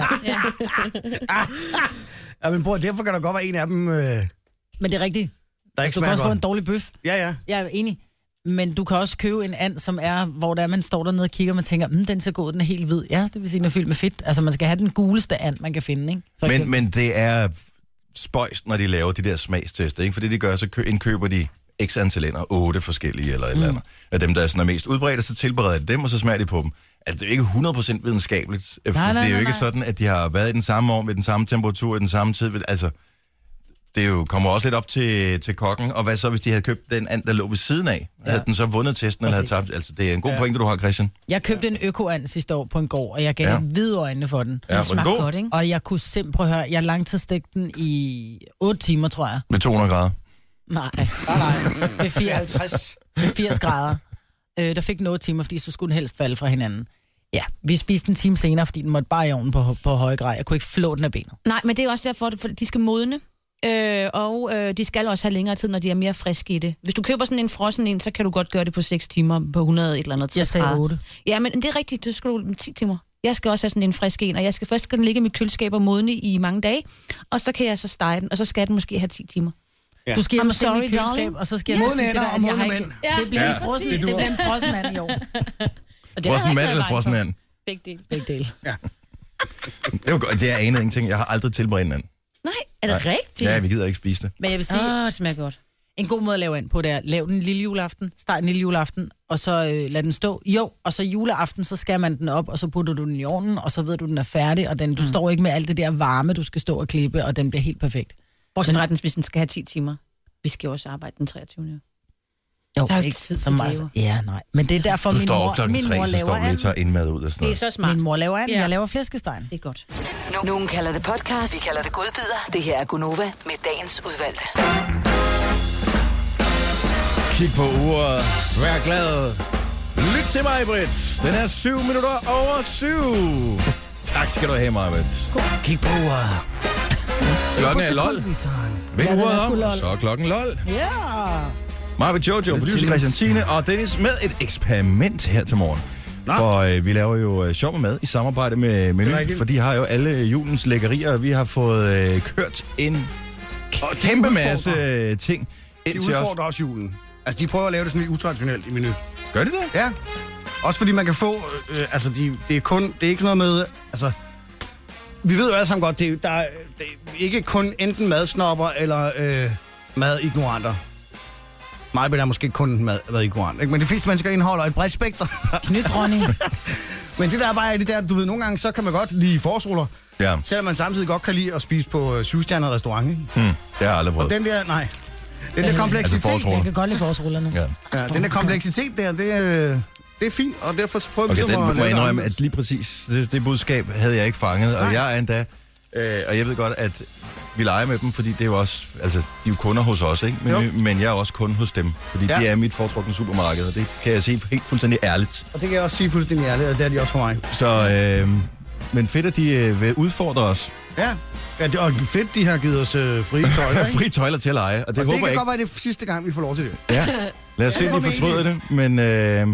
Ja, men bror, derfor kan der godt være en af dem, øh, der Men det er rigtigt. ikke Du kan smager også få en godt. dårlig bøf. Ja, ja. Jeg er enig. Men du kan også købe en and, som er, hvor der man står dernede og kigger, og man tænker, mm, den ser god, den er helt hvid. Ja, det vil sige, den er fyldt med fedt. Altså, man skal have den guleste and, man kan finde, ikke? For Men, eksempel. men det er spøjst, når de laver de der smagstester, ikke? Fordi det gør, så kø- indkøber de x antal ender, otte forskellige eller et eller andet. Af dem, der er, sådan er mest udbredt, så tilbereder de dem, og så smager de på dem. Altså, det er jo ikke hundrede procent videnskabeligt. Nej, nej, det er jo nej, ikke nej. sådan, at de har været i den samme år, med den samme temperatur, i den samme tid. Altså, det er jo, kommer også lidt op til, til kokken. Og hvad så, hvis de havde købt den and, der lå ved siden af? Ja. Havde den så vundet testen, eller havde Præcis. tabt? Altså, det er en god Ja. pointe, du har, Christian. Jeg købte en øko-and sidste år på en gård, og jeg gav Ja. ja. hvide øjnene for den. Ja, Det var den smagte god? godt, ikke? Og jeg kunne simpelthen, prøv at høre, jeg langtidsstegte den i otte timer, tror jeg. Med to hundrede grader. Nej, nej, nej. Ved firs, ved firs grader. Øh, der fik den otte timer, fordi så skulle den helst falde fra hinanden. Ja, vi spiste en time senere, fordi den måtte bare i ovnen på, på høje grej. Jeg kunne ikke flå den af benet. Nej, men det er også derfor, for de skal modne. Øh, og øh, de skal også have længere tid, når de er mere friske i det. Hvis du køber sådan en frossen en, så kan du godt gøre det på seks timer på hundrede et eller andet. Jeg sagde grader. otte. Ja, men det er rigtigt. Det skal du ti timer. Jeg skal også have sådan en frisk en, og jeg skal først skal den ligge i mit køleskab og modne i mange dage, og så kan jeg så stege den, og så skal den måske have ti timer. Ja. Du skal hjem I'm og se mit sorry, køleskab, darling. og så skal jeg så Modne sige til dig, ender og at jeg modne har ikke... mænd. Ja, Det bliver ja. en frossen, præcis. det bliver en frossen and i år. Og det Frossen har jeg mand ikke eller været frossen bange and? Begge dele. for. Begge dele. Det er jo godt. Det er anet ingenting. Jeg har aldrig tilberedt en and. Nej, er det Nej. rigtigt? Ja, vi gider ikke spise det. Men jeg vil sige, Åh, det smager godt. en god måde at lave and på, det er, lav den lille juleaften, steg den lille juleaften, og så øh, lad den stå. Jo, og så juleaften, så skærer man den op, og så putter du den i ovnen, og så ved du, den er færdig, og den, du mm. står ikke med alt det der varme, du skal stå og klippe, og den bliver helt perfekt. Bortset fra, hvis den skal have ti timer. Vi skal jo også arbejde den treogtyvende Jo, Der er jo ikke ikke tid så til meget. det, jo. Ja, nej. Men det er derfor, Du min står op mor, klokken min tre, mor så står laver du lige og and. tager indmad ud og sådan Det er noget. så smart. Min mor laver and, Ja. jeg laver flæskestegen. Det er godt. Nogen kalder det podcast, vi kalder det godbider. Det her er Gunova med dagens udvalgte. Kig på uret. Vær glad. Lyt til mig, Britt. Den er syv minutter over syv. Tak skal du have, Maj-Britt. Kig på uret. Klokken er lol. Væk Ja, den er uret sgu om, lol. og så er klokken lol. Ja! Maj-Britt, Jojo, producer Christian Signe og Dennis med et eksperiment her til morgen. Nå. For øh, vi laver jo øh, sjov med mad i samarbejde med Meny, Det er rigtigt. for de har jo alle julens lækkerier, og vi har fået øh, kørt en Og de kæmpe udfordrer. masse øh, ting ind De til os. udfordrer også julen. Altså, de prøver at lave det sådan lidt utraditionelt i menu. Gør de det? Ja. Også fordi man kan få... Øh, altså, de, det er kun... Det er ikke sådan noget med... Altså, vi ved jo alle sammen godt, det er, der er, det er ikke kun enten madsnopper eller øh, madignoranter. Mig er måske kun mad, madignorant, ikke? Men de fleste mennesker indeholder et bredt spekter. Knyt, Ronny. Men det der er bare det der, du ved, nogle gange så kan man godt lide forårsruller, Ja. selvom man samtidig godt kan lide at spise på øh, syvstjernet restaurant, ikke? Hmm, det har jeg aldrig prøvet. Den der, nej. Den der Øh, kompleksitet, altså forårsruller. Jeg kan godt lide forårsrullerne. Ja. ja, den der kompleksitet der, det, øh, det er fint, og derfor så prøver vi Okay, så den at må jeg lave det indrømme, anderledes. at lige præcis det, det budskab havde jeg ikke fanget, og Nej. jeg er endda, øh, og jeg ved godt, at vi leger med dem, fordi det er jo også, altså, de er jo kunder hos os, ikke? Men, men jeg er også kunde hos dem, fordi Ja. ja. det er mit foretrukne supermarked, og det kan jeg sige helt fuldstændig ærligt. Og det kan jeg også sige fuldstændig ærligt, og det er de også for mig. Så, øh, men fedt, at de øh, vil udfordre os. Ja, ja det, og fedt, de har givet os øh, frie tøjler, ikke? Fri tøjler til at lege, og det Og håber det kan jeg godt være det sidste gang, vi får lov til det. ikke. Ja. Lad os Ja, se, det om må de vi fortryder det, men... Øh,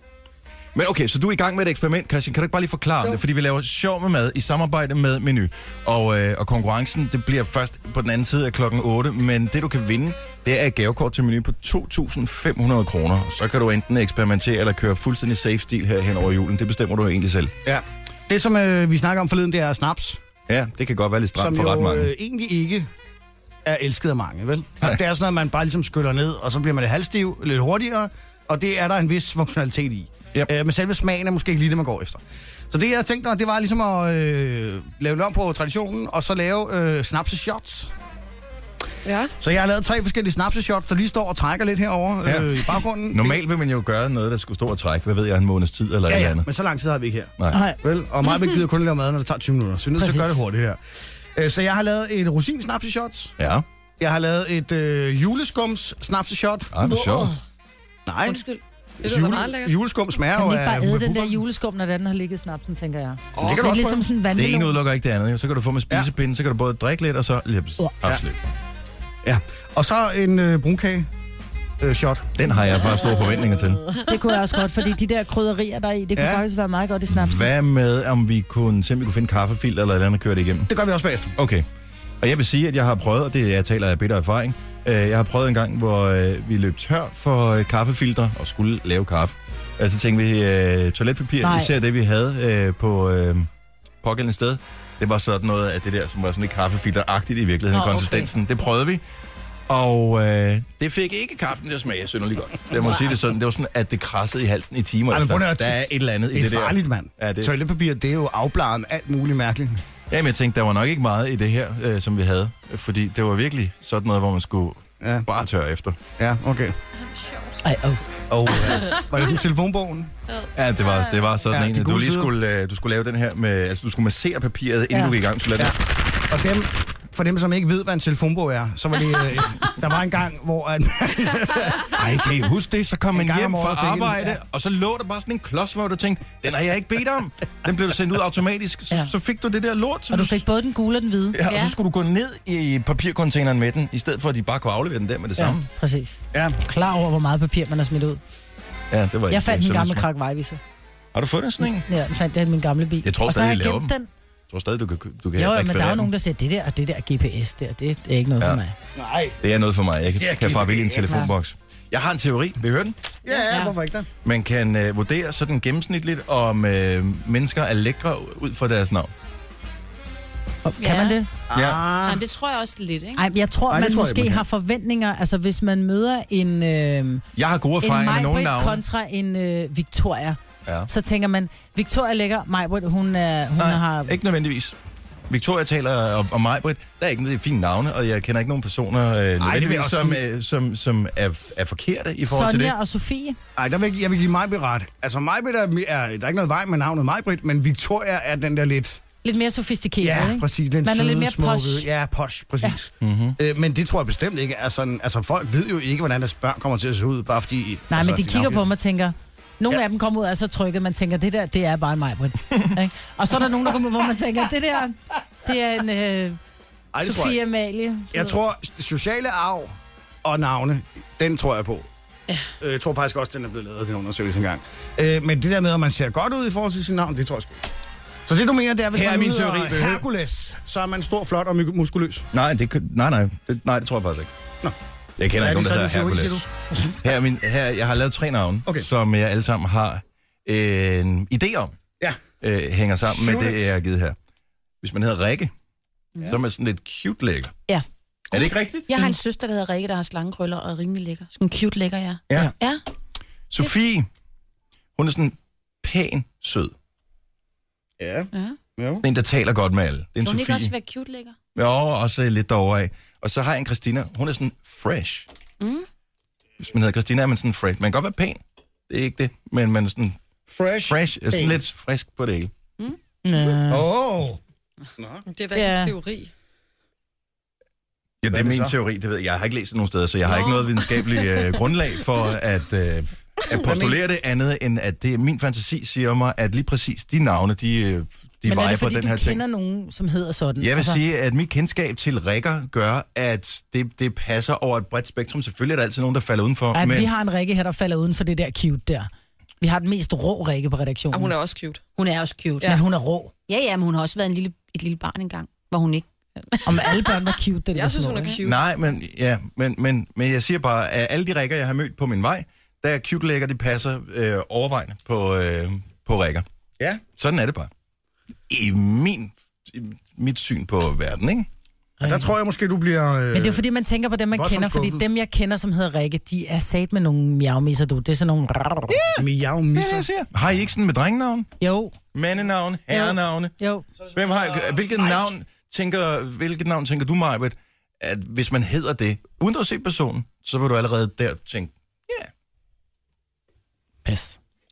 men okay, så du er i gang med et eksperiment, Christian. Kan du ikke bare lige forklare om det? Fordi vi laver sjov med mad i samarbejde med Meny. Og, øh, og konkurrencen, det bliver først på den anden side af klokken otte. Men det, du kan vinde, det er et gavekort til Meny på to tusind fem hundrede kroner. Så kan du enten eksperimentere eller køre fuldstændig safe stil her hen over julen. Det bestemmer du egentlig selv. Ja. Det, som øh, vi snakker om forleden, det er snaps, Ja, det kan godt være lidt stramt som for ret jo mange. øh, egentlig ikke er elsket af mange, vel? Altså, det er sådan noget, man bare ligesom skyller ned, og så bliver man lidt halvstiv, lidt hurtigere, og det er der en vis funktionalitet i. Yep. Øh, men selve smagen er måske ikke lige det, man går efter. Så det, jeg tænkte mig, det var ligesom at øh, lave lidt om på traditionen, og så lave øh, snapseshots. Ja. Så jeg har lavet tre forskellige snapseshots, der lige står og trækker lidt herover Ja. øh, i baggrunden. Normalt vil man jo gøre noget, der skulle stå og trække, hvad ved jeg, en måneds tid eller et Ja, eller ja, andet. men så lang tid har vi ikke her. Nej. Nej. Vel? Og mig gider kun lave mad, når det tager tyve minutter. Så vi er nødt til at gøre det Præcis. hurtigt her. Øh, Så jeg har lavet et rosin snapseshot. Ja, Jeg har lavet et øh, juleskums snapseshot. ej, hvor sjovt. Nej, Undskyld. Det er meget lækkert. Juleskum smager Kan jo man ikke bare af æde den humlebuber? der juleskum, når den har ligget i snapsen, tænker jeg? Oh, det kan du er også ligesom prøve. sådan en Det ene vandmelon. udelukker ikke det andet. Jo. Så kan du få med spisepinden, ja. Så kan du både drikke lidt, og så lips. Absolut. Ja. Og så en øh, brunkage. Øh, shot. Den har jeg bare store forventninger til. Det kunne jeg også godt, fordi de der krydderier der er i, det kunne Ja. faktisk være meget godt i snapsen. Hvad med, om vi kunne simpelthen kunne finde kaffefilter eller et eller andet og køre det igennem? Det gør vi også bagefter. Okay. Og jeg vil sige, at jeg har prøvet, og det jeg taler af bitter erfaring, øh, jeg har prøvet en gang, hvor øh, vi løb tør for øh, kaffefilter og skulle lave kaffe. Altså så tænkte vi, øh, toiletpapir, Nej. især det vi havde øh, på øh, pågældende sted, det var sådan noget af det der, som var sådan lidt kaffefilteragtigt i virkeligheden, Nå, okay. konsistensen. Det prøvede vi. Og øh, det fik ikke kaffen til at smage synderligt godt. Jeg må sige det sådan. Det var sådan, at det krassede i halsen i timer Ej, men efter. prøv at- Der er et eller andet i Det det er der. farligt, mand. Ja, det- Toiletpapir, det er jo afbladet med alt muligt mærkeligt. Jamen, jeg tænkte, der var nok ikke meget i det her, øh, som vi havde. Fordi det var virkelig sådan noget, hvor man skulle Ja. bare tørre efter. Ja, okay. Ej, oh. Og øh, var det sådan telefonbogen? Ja, det var, det var sådan Ja, en, de at du gode lige sider. skulle, øh, du skulle lave den her med, altså du skulle massere papiret, inden Ja. du gik i gang. Så Ja. Og dem, for dem, som ikke ved, hvad en telefonbog er, så var det... Øh, der var en gang, hvor... At, Ej, kan I huske det? Så kom man En gang hjem om fra året fik en- arbejde, ja. og så lå der bare sådan en klods, hvor du tænkte, den har jeg ikke bedt om. Den blev sendt ud automatisk. Så, Ja. så fik du det der lort. Så Og du fik både den gule og den hvide. Ja, og Ja. så skulle du gå ned i papircontaineren med den, i stedet for at de bare kunne aflevere den der med det samme. præcis. ja, Klar over, hvor meget papir man har smidt ud. Ja, det var Jeg ikke fandt en så gammel smart. krak vejviser. Har du fundet sådan en? Ja, jeg fandt det i min gamle bil. Jeg tror og så stadig, har de jeg laver gemt dem. den. Jeg tror stadig, du kan, du kan Jo, ja, men der er rekvirere jo den. nogen, der siger, det der og det der G P S der, det er ikke noget Ja. for mig. nej. Det er noget for mig. Jeg kan, Det er kan fare vildt i en G P S. telefonboks. Jeg har en teori. Vil I høre den? Ja, ja, Ja. hvorfor ikke det? Man kan øh, vurdere sådan gennemsnitligt, om øh, mennesker er lækre ud fra deres navn. Og, kan Ja. man det? Ja. Jamen, det tror jeg også lidt, ikke? Ej, jeg tror, Ej, det man tror jeg, måske man kan. har forventninger. Altså, hvis man møder en, øh, Jeg har gode en erfaringer med nogle Majbrit navne. kontra en øh, Victoria, Ja. så tænker man, Victoria er lækker, Majbrit, hun, er, hun Nej, har... ikke nødvendigvis. Victoria taler om, om Majbrit. Der er ikke noget fine navne, og jeg kender ikke nogen personer, øh, vil jeg nødvendigvis, også som, sige. øh, som, som er, er forkerte i forhold til det. Sonja og Sofie. Ej, der vil, jeg- jeg vil give Majbrit ret. Altså, Majbrit er, er... Der er ikke noget vej med navnet Majbrit, men Victoria er den der lidt... Lidt mere sofistikeret, Ja, ikke? præcis. Den Man er søde, lidt mere smukke- posh. Ja, posh, præcis. Ja. Mm-hmm. Øh, men det tror jeg bestemt ikke er sådan... Altså, folk ved jo ikke, hvordan deres børn kommer til at se ud, bare fordi... Nej, altså, men de kigger på mig og tænker... Nogle Ja. af dem kommer ud og er så trykket, man tænker, det der, det er bare en Majbrit. Ikke? Og så er der nogen, der kommer ud, hvor man tænker, det der, det er en øh, Ej, det tror jeg Sofie ikke. Amalie. Jeg tror, sociale arv og navne, den tror jeg på. Ja. Øh, Jeg tror faktisk også, den er blevet lavet, den undersøgelse engang. Øh, men det der med, at man ser godt ud i forhold til sin navn, det tror jeg sgu ikke. Så det du mener, det er, hvis Her er man min hedder teori, Behø. Hercules, så er man stor, flot og my- muskuløs. Nej, det, kan- nej, nej, det, nej, det tror jeg faktisk ikke. Nå. Jeg kender Er ikke det nogen, der så hedder din teori, Hercules. Her er min, her, jeg har lavet tre navne, Okay. som jeg alle sammen har en idé om, Ja. øh, hænger sammen med Shoot det, it. jeg har givet her. Hvis man hedder Rikke, ja. så er man sådan lidt cute lækker. Ja. Er det ikke rigtigt? Jeg har en søster, der hedder Rikke, der har slangekrøller og er rimelig lækker. Sådan en cute lækker, ja. Ja. Ja. Sofie, hun er sådan pæn sød. Ja. ja. Jo. Sådan en, der taler godt med alle. Det er en Kan hun ikke Sofie. også være cute lækker? Jo, også lidt derovre af. Og så har jeg en Christina. Hun er sådan fresh. Mm. Hvis man hedder Christina, er man sådan fresh. Man kan godt være pæn. Det er ikke det. Men man er sådan Fresh. fresh. Er sådan pæn. lidt frisk på det hele. Nå. Åh. Oh. Det er da ikke Ja. en teori. Ja, det Hvad er er det min så? teori. Det ved jeg. Jeg har ikke læst det nogen steder, så jeg har Nå. ikke noget videnskabeligt øh, grundlag for at, øh, at postulere det andet, end at det min fantasi siger mig, at lige præcis de navne, de, øh, de Men er vejer det på fordi, den du her ting. kender nogen, som hedder sådan? Jeg vil Altså, sige, at mit kendskab til Rikker gør, at det, det passer over et bredt spektrum. Selvfølgelig er der altid nogen, der falder udenfor. at men vi har en Rikke her, der falder uden for det der cute der. Vi har den mest rå Rikke på redaktionen. Og hun er også cute. Hun er også cute. Men hun er rå. Ja, ja, men hun har også været en lille, et lille barn engang, hvor hun ikke... Om alle børn var cute, det Jeg synes, hun er cute. Nej, men, ja, men, men, men jeg siger bare, at alle de Rikker, jeg har mødt på min vej, der er cute lækker, de passer øh, overvejende på, øh, på Rikker. Ja. Sådan er det bare. I min, i mit syn på verden, ikke? Og der tror jeg måske, du bliver... Øh... Men det er fordi, man tænker på dem, man voldsomt kender, fordi skuffet. dem, jeg kender, som hedder Rikke, de er sat med nogle miavmisser, du. Det er sådan nogle... Miau Ja, misser. jeg siger. Har I ikke sådan med drengenavn? Jo, Mandenavn? Herrenavne? jo. Hvem har, hvilket navn tænker, hvilket navn tænker du, Majbet, at hvis man hedder det, uden at se personen, så vil du allerede der tænke, ja, Pas.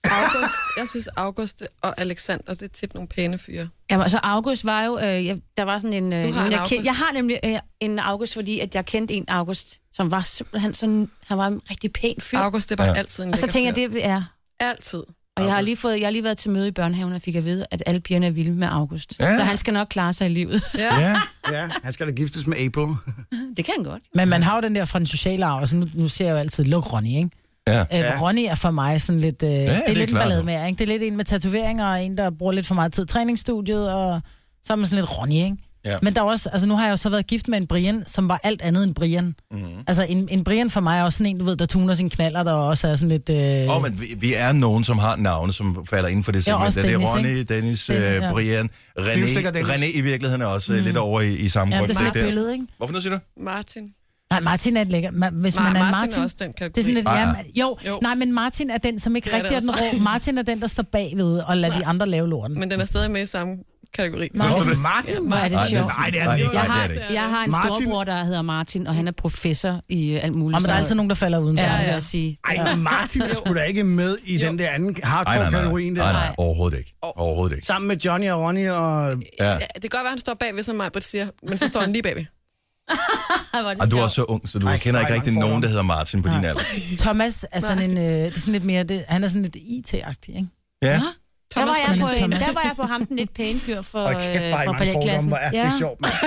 August, jeg synes August og Alexander, det er tit nogle pæne fyre. Jamen, altså August var jo, øh, jeg, der var sådan en... Øh, Du har en jeg, August. jeg har nemlig øh, en August, fordi at jeg kendte en August, som var simpelthen sådan, han var en rigtig pæn fyr. August, det var Ja. altid en Og så lækker tænker jeg, fyr. det er... Altid. Og jeg har, lige fået, jeg har lige været til møde i børnehaven, og fik at vide, at alle pigerne er vilde med August. Ja. Så han skal nok klare sig i livet. Ja. Ja. Ja, han skal da giftes med April. Det kan han godt. Men man har jo den der fra den sociale arv, og så nu, nu ser jeg jo altid, luk Ronny, ikke? Ja. Øh, Ja. Ronny er for mig sådan lidt... Øh, ja, det er, det er lidt en klart. ballade med, ikke? Det er lidt en med tatoveringer, og en, der bruger lidt for meget tid i træningsstudiet, og så er man sådan lidt Ronny, ikke? Ja. Men der er også, altså nu har jeg jo så været gift med en Brian, som var alt andet end Brian. Mm-hmm. Altså en, en Brian for mig er også sådan en, du ved, der tuner sin knaller, der også er sådan lidt... Øh... Åh, men vi, vi er nogen, som har navne, som falder inden for det segment. også Det er Dennis, Ronny, ikke? Dennis, Dennis, øh, ja. Brian, René. Knivstikker Dennis. René i virkeligheden er også mm. lidt over i, i samme Ja, grund. det er sådan der. et billede, ikke? Hvorfor nu siger du? Martin. Nej, Martin er et lækker. Ma- hvis Ma- man er en Martin Martin, er også den kategori. det er sådan lidt, Ah, ja, ja. ma- jo, Jo. nej, men Martin er den, som ikke Det er rigtig er det den rå. Martin er den, der står bagved og lader de andre lave lorten. Men den er stadig med i samme kategori. Martin. Martin? Hvor er det Nej, sjovt. Nej, det er Nej, det ikke. Jeg nej, har, det er det jeg har en Martin- storbror, der hedder Martin, og han er professor i øh, alt muligt. Og men der er så- altid nogen, der falder udenfor. Ja, Ja, vil ja. jeg sige. Ej, Martin er sgu da ikke med i den der anden Nej, nej, nej, hardcore-kategorien nej, der. nej, overhovedet ikke. Overhovedet ikke. Sammen med Johnny og Ronny og... Ja. Ja, det kan godt være, han står bagved, som Majbrit siger, men så står han lige bagved. Hvor er det Og du er sjovt. også så ung, så du Ej, kender nej, ikke rigtig mange nogen, der fordomme. hedder Martin på din alder. Thomas er sådan en, øh, det er sådan lidt mere, det, han er sådan lidt I T-agtig, ikke? Ja. Der Thomas var, jeg fra på, Thomas. en, der var jeg på ham, den lidt pæne fyr for, Og kæft, øh, hvor er I fra mange fordomme, balletklassen. hvor er det sjovt, mand.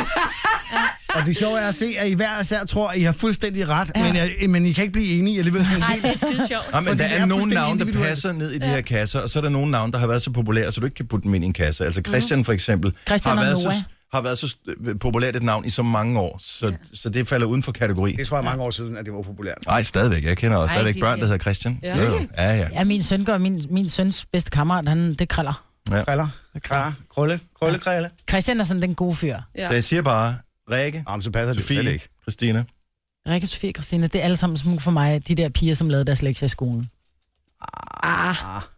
Og det sjove er at se, at I hver især tror, at I har fuldstændig ret, men, jeg, men I kan ikke blive enige alligevel. Sådan Nej, helt. det er skide sjovt. Ja, men Fordi der det er, er nogle fuldstændig navne, der individuelt. passer ned i de her kasser, og så er der nogle navne, der har været så populære, så du ikke kan putte dem ind i en kasse. Altså Christian for eksempel Christian har og været, Noah. så, har været så øh, populært et navn i så mange år, så, ja. så det falder uden for kategori. Det tror jeg mange år siden, at det var populært. Nej, stadigvæk. Jeg kender også Ej, stadigvæk det- børn, der hedder Christian. Ja. Jo, jo. Ja, ja. Ja, min søn gør, min, min søns bedste kammerat, han, det kriller. Kriller, krar, krølle, krølle, krille. Christian er sådan den gode fyr. Ja. Så jeg siger bare, Rikke, Jamen, så passer det slet Sofie, ikke. Christina. Rikke, Sofie og Christine, det er alle sammen små for mig, de der piger, som lavede deres lektier i skolen. Ah,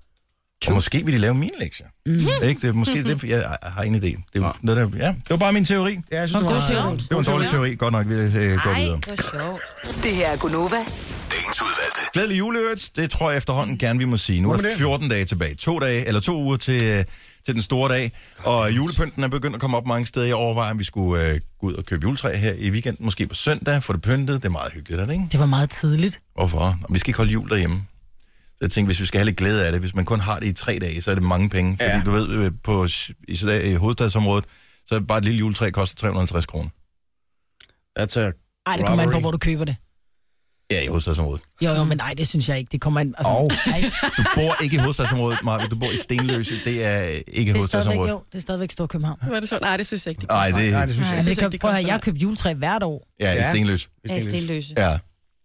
Og måske vil de lave mine lektier. Mm. Ikke? Det er måske det, jeg har en idé. Det, er, jo noget, der, ja, det var bare min teori. Ja, jeg synes, Nå, det det var var... sjovt. Det var en dårlig teori. Godt nok, vi øh, går Ej, videre. det var sjovt. Det her er Gunova. Dagens udvalgte. Glædelig juleøret, det tror jeg efterhånden gerne, vi må sige. Nu er Hvorfor der det? fjorten dage tilbage. To dage, eller to uger til, øh, til den store dag. Og julepynten er begyndt at komme op mange steder. Jeg overvejer, om vi skulle øh, gå ud og købe juletræ her i weekenden. Måske på søndag, få det pyntet. Det er meget hyggeligt, er det ikke? Det var meget tidligt. Hvorfor? Nå, vi skal ikke holde jul derhjemme. Så jeg tænker, hvis vi skal have lidt glæde af det, hvis man kun har det i tre dage, så er det mange penge. Fordi Ja. du ved, øh, på, i, så der, i hovedstadsområdet, så er bare et lille juletræ koster tre hundrede og halvtreds kroner. That's a Ej, det kommer an på, robbery. hvor du køber det. Ja, i hovedstadsområdet. Jo, jo, men nej, det synes jeg ikke. Det kommer an... Altså, Og nej, du bor ikke i hovedstadsområdet, Maja. Du bor i Stenløse. Det er ikke det er stadigvæk, hovedstadsområdet. jo, det er stadigvæk Storkøbenhavn. var det så? Nej, det synes jeg ikke. De Nej, det Nej, det synes Ja, jeg men ikke. det kan, de prøv at høre, koster jeg har købt juletræ hvert år. ja, i Ja. Stenløse. Ja, stenløse. Ja.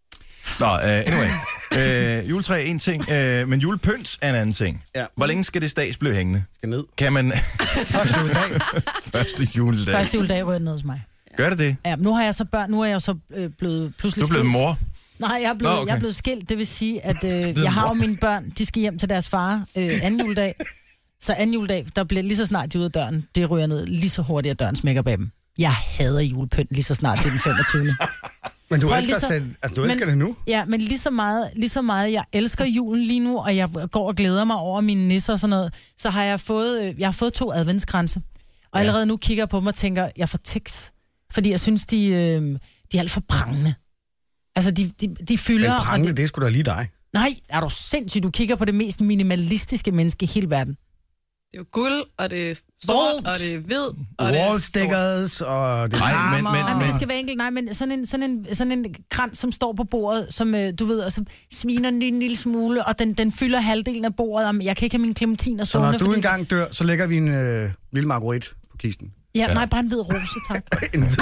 Nå, uh, anyway. Uh, juletræ er en ting, uh, men julepynt er en anden ting. Ja. Hvor længe skal det stags blive hængende? Skal ned. Kan man... Første juledag. Første juledag. Første juledag rører ned hos mig. Gør det det? Ja, nu har jeg så børn, nu er jeg jo så øh, blevet pludselig Du er blevet skilt. mor. Nej, jeg er blevet, Nå, okay. jeg er blevet skilt. Det vil sige, at øh, jeg har jo mine børn, de skal hjem til deres far øh, anden juledag. Så anden juledag, der bliver lige så snart de er ude af døren, det ryger ned lige så hurtigt, at døren smækker bag dem. Jeg hader julepynt lige så snart til den femogtyvende Men du Prøv elsker, lige så- selv, altså, du men- elsker det nu? Ja, men lige så meget, lige så meget, jeg elsker julen lige nu, og jeg går og glæder mig over mine nisser og sådan noget, så har jeg fået, øh, jeg har fået to adventskranse. Og allerede nu kigger jeg på dem og tænker, jeg får tics. Fordi jeg synes, de, øh, de er alt for prangende. Altså, de, de, de fylder... Men og prangende, det, det er sgu da lige dig. nej, er du sindssyg? Du kigger på det mest minimalistiske menneske i hele verden. Det er jo guld, og det er sort, Brunt. og det er hvid, og det er Wall stort. stickers, og det Nej, men- larmer. men- Nej, men men- det skal være enkelt. Nej, men sådan en, sådan en, sådan en krans, som står på bordet, som øh, du ved, og som sviner en lille, en lille smule, og den, den fylder halvdelen af bordet, og jeg kan ikke have min clementiner Så når stående, du fordi... engang dør, så lægger vi en øh, lille marguerite på kisten. Ja, nej, bare en hvid rose, tak. En hvid.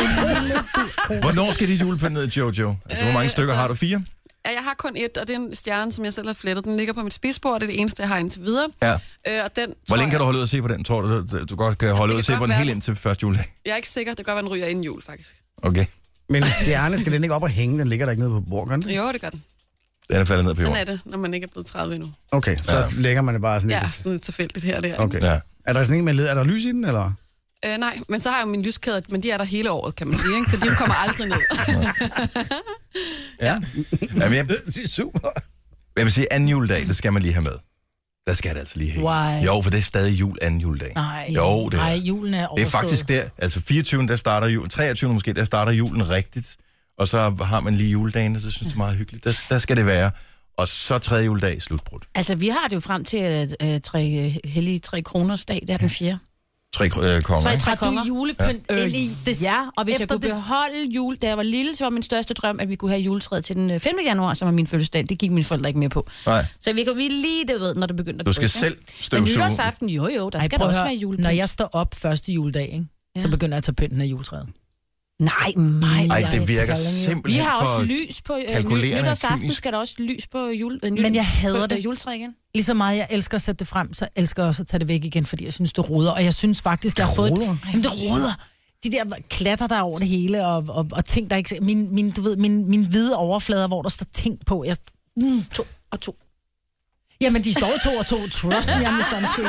Hvornår skal dit julepynt ned, Jojo? Altså, hvor mange Øh, stykker altså- har du? Fire? Ja, jeg har kun et, og det er en stjerne, som jeg selv har flettet. Den ligger på mit spisbord, det er det eneste, jeg har indtil videre. Ja. Øh, og den, Hvor tror længe kan jeg, du holde ud at se på den? Tror du, du, du godt kan holde ud det at kan se på godt den helt være. indtil første juledag? Jeg er ikke sikker, det kan godt være, den ryger inden jul, faktisk. Okay. Men en stjerne, skal den ikke op og hænge? Den ligger der ikke nede på bordet, gør den? Jo, det gør den. Den er faldet ned på Sådan jorden. er det, når man ikke er blevet tredive endnu. Okay, så Ja. lægger man det bare sådan Ja, lidt. sådan lidt tilfældigt her og der. Okay. Ja. Er der sådan en med led? Er der lys i den, eller? Øh, nej, men så har jeg jo mine lyskæder, men de er der hele året, kan man sige, ikke? Så de kommer aldrig ned. Ja. Jamen, jeg, Det er super. jeg vil sige, anden juledag, det skal man lige have med. Der skal det altså lige hænge. Why? Jo, for det er stadig jul anden juledag. Nej, jo, det er. Nej, julen er overstået. Det er faktisk der, altså fireogtyvende der starter julen, treogtyvende måske, der starter julen rigtigt, og så har man lige juledagen, og så synes jeg det er meget hyggeligt. Der, der skal det være. Og så tredje juledag slutbrud. Altså, vi har det jo frem til uh, tre hellige tre kroners dag, der er den fjerde. Tre øh, konger. Tre, tre konger. Du julepynt ja. ind i det. Ja, og hvis jeg kunne det... beholde jul, da jeg var lille, så var min største drøm, at vi kunne have juletræet til den femte januar, som er min fødselsdag. Det gik mine forældre ikke med på. Nej. Så vi kan vi lige det ved, når det begynder at Du skal bryde, selv støvsuge. Men nytårsaften, jo jo, der Ej, skal der også være julepynt. Når jeg står op første juledag, ikke, ja. så begynder jeg at tage pynten af juletræet. Nej, mig. Ej, det virker simpelthen Vi har for også lys på kalkulerende. Nytårsaften skal der også lys på jul. Øh, Men jeg hader det. Juletræ igen. Lige så meget jeg elsker at sætte det frem, så elsker jeg også at tage det væk igen, fordi jeg synes, det roder. Og jeg synes faktisk, jeg har fået... Jamen, det roder. De der klatter der over det hele, og, og, og ting, der ikke... Min, min, du ved, min, min hvide overflader, hvor der står ting på. Jeg, mm. To og to. Jamen, de står to og to. Trust me, I'm the sunscreen.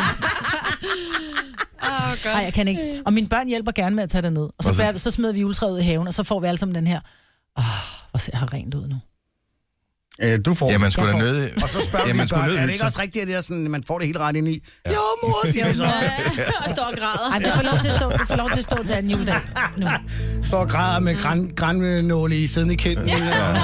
Oh, Nej, jeg kan ikke. Og mine børn hjælper gerne med at tage det ned. Og så, bærer, så smider vi juletræet ud i haven, og så får vi alle sammen den her... Åh, oh, hvor ser jeg rent ud nu. Øh, du får Jamen, skulle da nøde... Og så spørger vi børn, er det ikke også rigtigt, at det er sådan, man får det helt ret ind i? Ja. Jo, mor, siger vi så. Ja, og står og græder. Ej, du får lov til at stå, du får lov til at stå til anden juledag nu. Står og græder med græn, grænnåle i siden i kinden. Ja. Ja.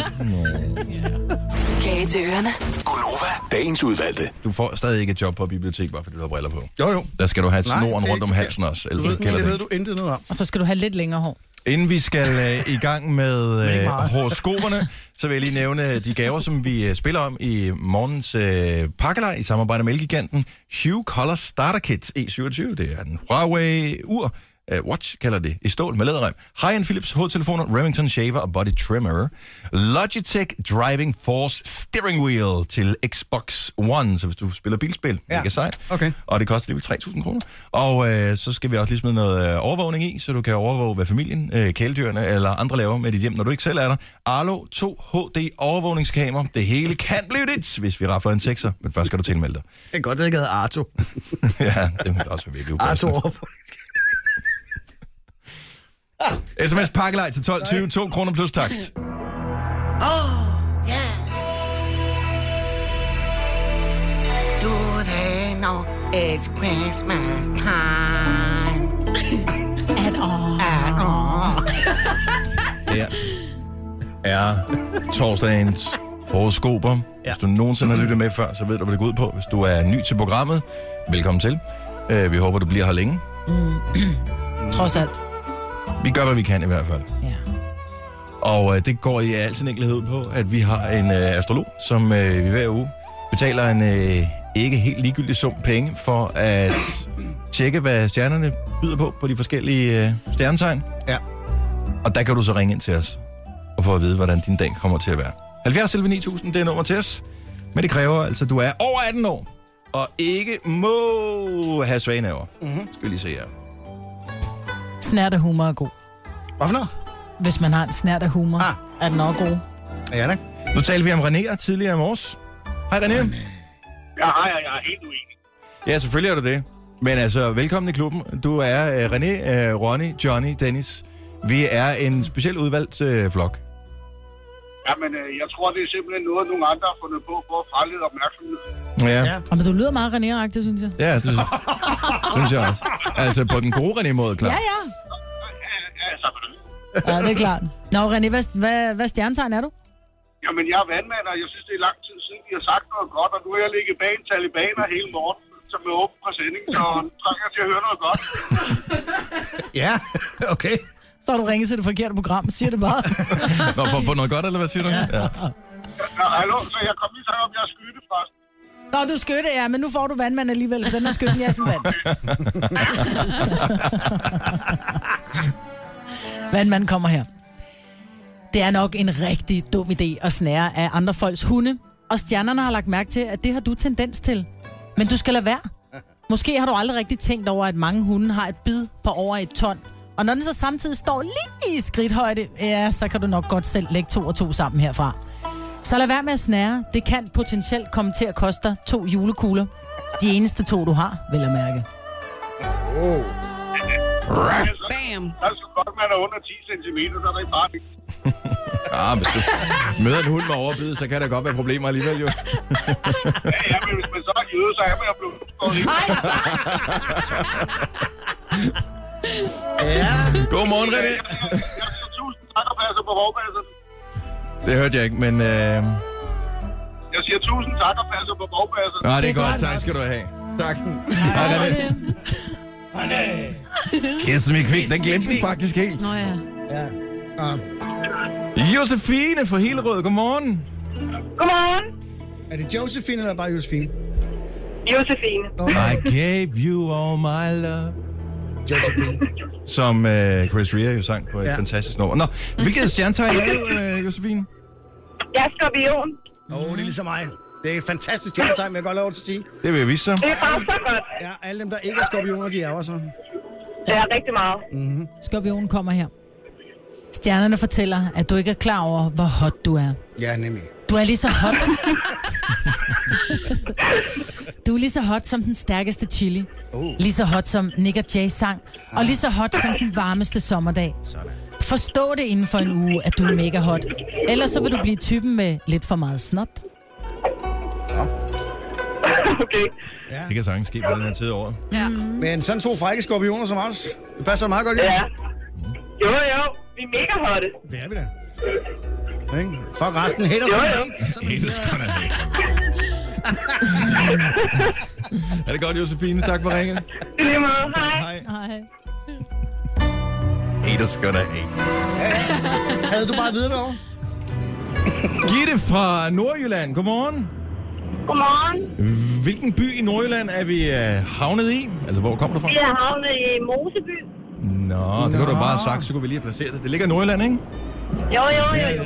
Kage til ørerne. Gonova, dagens udvalgte. Du får stadig ikke et job på bibliotek, bare fordi du har briller på. Jo, jo. Der skal du have snoren Nej, rundt om halsen også. Ellers det, det ved du intet noget om. Og så skal du have lidt længere hår. Inden vi skal øh, i gang med øh, horoskoperne, så vil jeg lige nævne de gaver, som vi øh, spiller om i morgens øh, pakkelej i samarbejde med Elgiganten. Hue Color Starter Kit E syvogtyve, det er en Huawei-ur. Uh, watch kalder det, i stål med læderrem. High-end Philips hovedtelefoner, Remington Shaver og Body Trimmer. Logitech Driving Force Steering Wheel til Xbox One, så hvis du spiller bilspil, ja. Mega sejt. Okay. Og det koster lige tre tusind kroner. Og uh, så skal vi også lige smide noget uh, overvågning i, så du kan overvåge, hvad familien, uh, kæledyrene eller andre laver med dit hjem, når du ikke selv er der. Arlo to H D overvågningskamera. Det hele kan blive dit, hvis vi rafler en sekser, men først skal du tilmelde dig. Det er godt, det ikke hedder Arto. Ja, det må også være virkelig upassende. Arto sms pakkelej til tolv tyve, to kroner plus takst. Oh, yes. Do they know it's Christmas time? At all. At all. Her er torsdagens horoskoper. Ja. Hvis du nogensinde har lyttet med før, så ved du, hvad det går ud på. Hvis du er ny til programmet, velkommen til. Uh, vi håber, du bliver her længe. Mm. Trods alt. Vi gør, hvad vi kan i hvert fald. Ja. Og øh, det går i al sin enkelhed ud på, at vi har en øh, astrolog, som øh, vi hver uge betaler en øh, ikke helt ligegyldig sum penge for at tjekke, hvad stjernerne byder på, på de forskellige øh, stjernetegn. Ja. Og der kan du så ringe ind til os og få at vide, hvordan din dag kommer til at være. halvfjerds elleve ni tusind, det er nummer til os. Men det kræver altså, at du er over atten år og ikke må have svagenæver. Mm-hmm. Skal vi lige se her. Snært af humor er god. Hvad for noget? Hvis man har en snært af humor, ah. er den også god. Ja, da. Nu talte vi om René tidligere i morges. Hej René. Ja, hej, jeg er helt uenig. Ja, selvfølgelig er du det. Men altså, velkommen i klubben. Du er uh, René, uh, Ronny, Johnny, Dennis. Vi er en specielt udvalgt uh, flok. Ja, men uh, jeg tror, det er simpelthen noget, nogle andre har fundet på for at frelede opmærksomhed. Ja. ja. Men du lyder meget René-agtigt, synes jeg. Ja, det synes, synes jeg også. Altså på den gode René-måde, klar. Ja, ja. Ja, så for det. Ja, det er klart. Nå, René, hvad, hvad, hvad stjernetegn er du? Jamen, jeg er vandmand, og jeg synes, det er lang tid siden, vi har sagt noget godt, og nu er jeg ligget bag en talibaner hele morgen, som er åben for sending, så trænger jeg til at høre noget godt. Ja, okay. Så har du ringet til det forkerte program, siger det bare. Nå, for at få noget godt, eller hvad siger du? Ja. Ja, ja hallo, så jeg kom lige til, om jeg er skytte først. Nå, du skytte, ja, men nu får du vandmand alligevel, for den er skytten, jeg er sådan vand. Vandmanden kommer her. Det er nok en rigtig dum idé at snære af andre folks hunde, og stjernerne har lagt mærke til, at det har du tendens til. Men du skal lade være. Måske har du aldrig rigtig tænkt over, at mange hunde har et bid på over et ton. Og når den så samtidig står lige i skridthøjde, ja, så kan du nok godt selv lægge to og to sammen herfra. Så lad være med at snære. Det kan potentielt komme til at koste dig to julekugler. De eneste to, du har, vil jeg mærke. Oh. Bam! Altså godt, man er under ti centimeter, så er det ikke bare det. Ja, hvis du møder en hund med overbid, så kan der godt være problemer alligevel, jo. Ja, ja, men hvis man så er jøde, så er jeg blevet skåret ind. Ja. Godmorgen, René. Jeg siger tusind tak og passer på vorpasset. Det hørte jeg ikke, men... Øh... Jeg siger tusind tak og passer på vorpasset. Nej, det er godt. Tak skal du have. Tak. Hej, René. Kiss me quick. Den glemte vi faktisk helt. Nå ja. Ja. Uh. Josefine fra Hillerød. Godmorgen. Godmorgen. Er det Josefine eller bare Josefine? Josefine. Okay. I gave you all my love. Josefine. Som øh, Chris Rea jo sang på et ja. fantastisk nummer. Nå, hvilket stjernetegn er du, øh, Josefine? Jeg er skorpion. Åh, oh, det er ligesom mig. Det er et fantastisk stjernetegn, vil jeg godt lov til at sige. Det vil jeg vise så. Det er bare så godt. Ja, alle dem, der ikke er skorpioner, de er også. Det er rigtig meget. Mm-hmm. Skorpionen kommer her. Stjernerne fortæller, at du ikke er klar over, hvor hot du er. Ja, nemlig. Du er lige så hot. Du er lige så hot som den stærkeste chili. Uh. Lige så hot som Nick og Jay sang. Og lige så hot som den varmeste sommerdag. Sådan. Forstå det inden for en uge, at du er mega hot. Ellers så vil du blive typen med lidt for meget snop. Ja. Okay. Ja. Det kan sagtens ske på den her tid over. Ja. Men sådan to frække skorpioner som os, det passer meget godt i. Ja. Jo, jo. Vi er mega hotte. Det er vi da. Ikke? Fuck resten. Haters gonna hate. Haters gonna hate. Er det godt, Josefine? Tak for ringen. Det er lige meget. Hej. Hej. Hej. Haters gonna hate. Havde du bare videre derovre? Gitte fra Nordjylland. Godmorgen. Godmorgen. Hvilken by i Nordjylland er vi uh, havnet i? Altså, hvor kommer du fra? Vi er havnet i Moseby. Nå, det kunne du bare have sagt, så kunne vi lige have placeret det. Det ligger i Nordjylland, ikke? Jo, jo, jo. jo.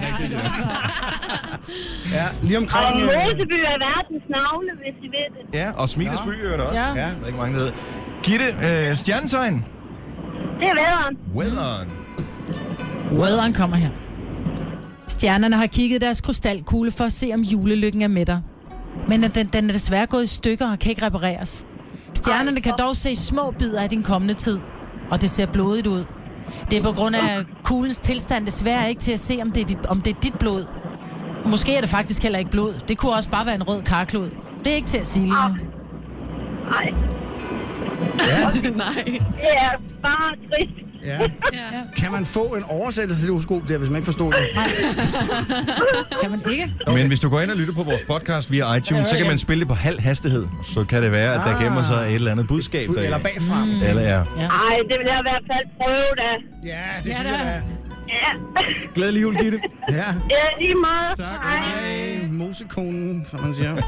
Ja, lige omkring... Og Moseby er verdens navne, hvis I ved det. Ja, og Smiles by er det også. Ja. Ja, der er ikke mange, der ved. Gitte, øh, stjernetegn? Det er vædderen. Weatheren. Weatheren kommer her. Stjernerne har kigget deres krystalkugle for at se, om julelykken er med dig. Men den, den er desværre gået i stykker og kan ikke repareres. Stjernerne kan dog se små bidder af din kommende tid. Og det ser blodigt ud. Det er på grund af kuglens tilstand desværre ikke til at se, om det er dit, om det er dit blod. Måske er det faktisk heller ikke blod. Det kunne også bare være en rød karklud. Det er ikke til at sige lige nu. Nej. Ja. Nej. Det er bare trist. Ja. Ja. Kan man få en oversættelse til det horoskop der, hvis man ikke forstår det? Nej. Kan man ikke? Men hvis du går ind og lytter på vores podcast via iTunes, så kan man spille det på halv hastighed. Så kan det være, at der gemmer sig et eller andet budskab. Der eller bagfra. Mm. Eller ja. Nej, det vil jeg i hvert fald prøve da. Ja, det synes jeg da. Ja. Glædelig jul, Gitte. Ja. Ja, lige meget. Tak. Hej. Mosekonen, som man siger.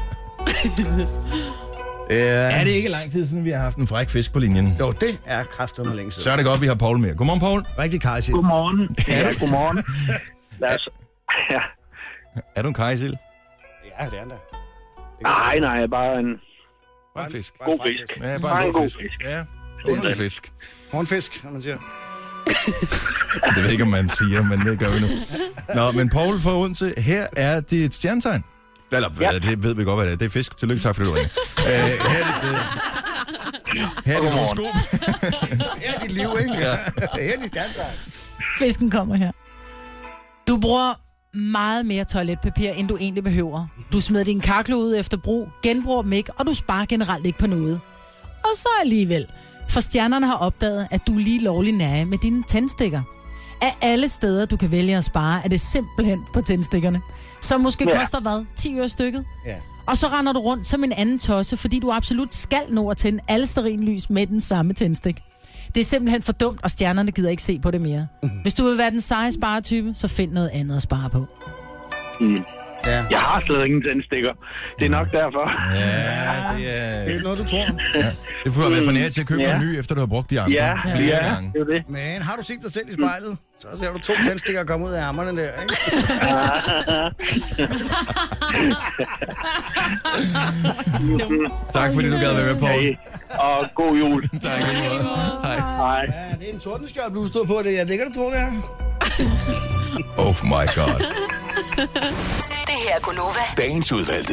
Uh, er det ikke lang tid siden, vi har haft en fræk fisk på linjen? Jo, det er kraftedeme længe siden. Så er det godt, vi har Paul med. Godmorgen, Paul. Rigtig kajsild. Godmorgen. Ja, godmorgen. Lad os... Ja. Er du en kajsild? Ja, det er da. Nej, nej, bare en... Bare en fisk. God fisk. Ja, bare en god fisk. Ja, god fisk. Hornfisk, som man siger. Det ved jeg ikke, om man siger, men det gør vi nu. Nå, men Paul fra Odense, her er dit stjernetegn. Eller, ja. Det ved vi godt, hvad det er. Det er fisk. Tillykke, tak fordi du ringer. uh, her er dit, uh, her er dit horoskop. Her er dit liv, ikke? Ja. Her er dit stjernetegn. Fisken kommer her. Du bruger meget mere toiletpapir, end du egentlig behøver. Du smider din karkler ud efter brug, genbruger dem ikke, og du sparer generelt ikke på noget. Og så alligevel. For stjernerne har opdaget, at du er lige lovlig nære med dine tændstikker. Af alle steder, du kan vælge at spare, er det simpelthen på tændstikkerne. Som måske ja. koster hvad? ti øre stykket? Ja. Og så render du rundt som en anden tosse, fordi du absolut skal nå at tænde alle stearinlys med den samme tændstik. Det er simpelthen for dumt, og stjernerne gider ikke se på det mere. Hvis du vil være den seje sparetype, så find noget andet at spare på. Mm. Ja. Jeg har slet ingen tændstikker. Det er nok derfor. Ja, det er... Det er noget, du tror. Ja. Det får være for nære til at købe ja. en ny, efter du har brugt de andre ja. flere ja. gange. Det er det. Men har du set dig selv i spejlet, så ser du to tændstikker komme ud af ærmerne der, ikke? Tak fordi du gad være med, Paul. Okay. Og god jul. Tak. Hej. Hej. Ja, det er en tordenskjold, du stod på det. Ja, det kan du tro, det er. Oh my god. Det her er Gunova. Dagens udvalgte.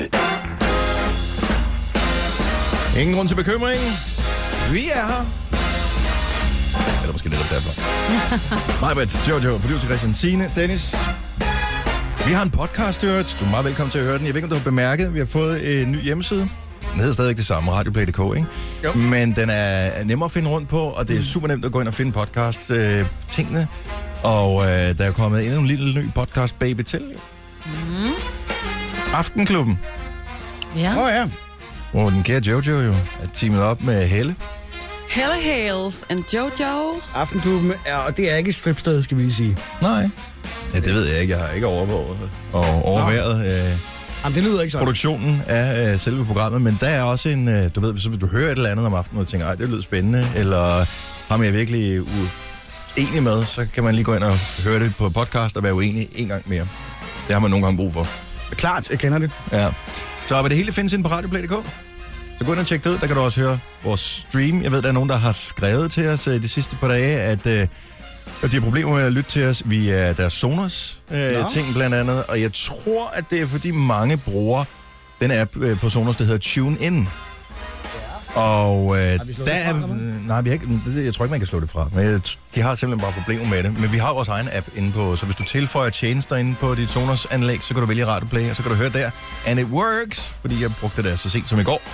Ingen grund til bekymring. Vi er her. Eller måske lidt af derfor. Majbert, Jojo, producer Christian, Signe, Dennis. Vi har en podcast, hørt. Du er meget velkommen til at høre den. Jeg ved ikke, om du har bemærket, vi har fået en ny hjemmeside. Den hedder stadigvæk det samme, radioplay punktum d k, ikke? Jo. Men den er nemmere at finde rundt på, og det er super nemt at gå ind og finde podcast-tingene. Øh, og øh, der er kommet endnu en lille ny podcast-baby til. Mm. Aftenklubben. Ja. Åh oh, ja. Hvor den kære Jojo jo er teamet op med Helle. Helle Hales and Jojo. Aftenklubben er, og det er ikke et stripsted, skal vi lige sige. Nej. Ja, det ved jeg ikke. Jeg har ikke overvåget og overværet øh, Jamen, det lyder ikke sådan. produktionen af øh, selve programmet, men der er også en, øh, du ved, hvis du hører et eller andet om aftenen, og tænker, ej, det lyder spændende, eller ham jeg virkelig uenig med, så kan man lige gå ind og høre det på podcast og være uenig en gang mere. Det har man nogle gange brug for. Klart, jeg kender det. Ja. Så det hele findes inde på radioplay punktum d k. Så gå ind og tjek det ud. Der kan du også høre vores stream. Jeg ved, der er nogen, der har skrevet til os øh, de sidste par dage, at øh, de har problemer med at lytte til os via deres Sonos øh, ting blandt andet. Og jeg tror, at det er fordi mange bruger den app øh, på Sonos, der hedder TuneIn. Og øh, der er... Nej, vi har ikke, jeg tror ikke, man kan slå det fra. Men de har simpelthen bare problemer med det. Men vi har vores egen app inde på, så hvis du tilføjer tjenester inde på dit Sonos-anlæg, så kan du vælge Radioplay, og så kan du høre der. And it works, fordi jeg brugte det så sent som i går.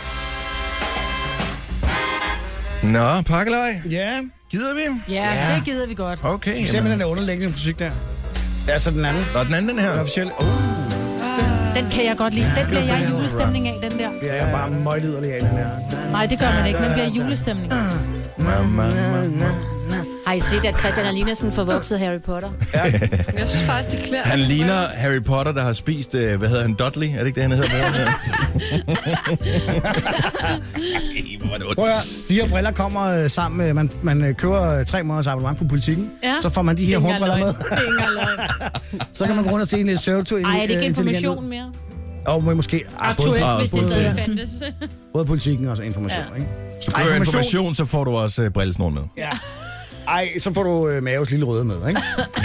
Nå, pakkelej. Ja. Gider vi? Ja, ja, det gider vi godt. Okay. Du ser med den der underlæggende musik der. Ja, så den anden. Og den anden, den her. Den officielle. Uh. Den kan jeg godt lide. Den bliver jeg i julestemning af, den der. Ja, jeg er bare møgliderlig af den her. Nej, det gør man ikke. Man bliver i julestemning. Har I set, at Christian ligner sådan forvokset Harry Potter? Ja. Jeg synes faktisk, det klæder. Han ligner Harry Potter, der har spist, øh, hvad hedder han, Dudley? Er det ikke det, han hedder? Prøv at høre, de her briller kommer øh, sammen med, man, man øh, køber øh, tre måneders abonnement på Politikken, ja. Så får man de her hornbriller med. Så kan man gå rundt og se en pseudo. Ej, er det ikke information mere? Og måske aktuelt, både, hvis både, det stadig fandtes. Både Politikken og så information, ja. Ikke? Hvis du køber information, så får du også øh, brillesnor med. Ja. Ej, så får du øh, Maves lille røde med, ikke?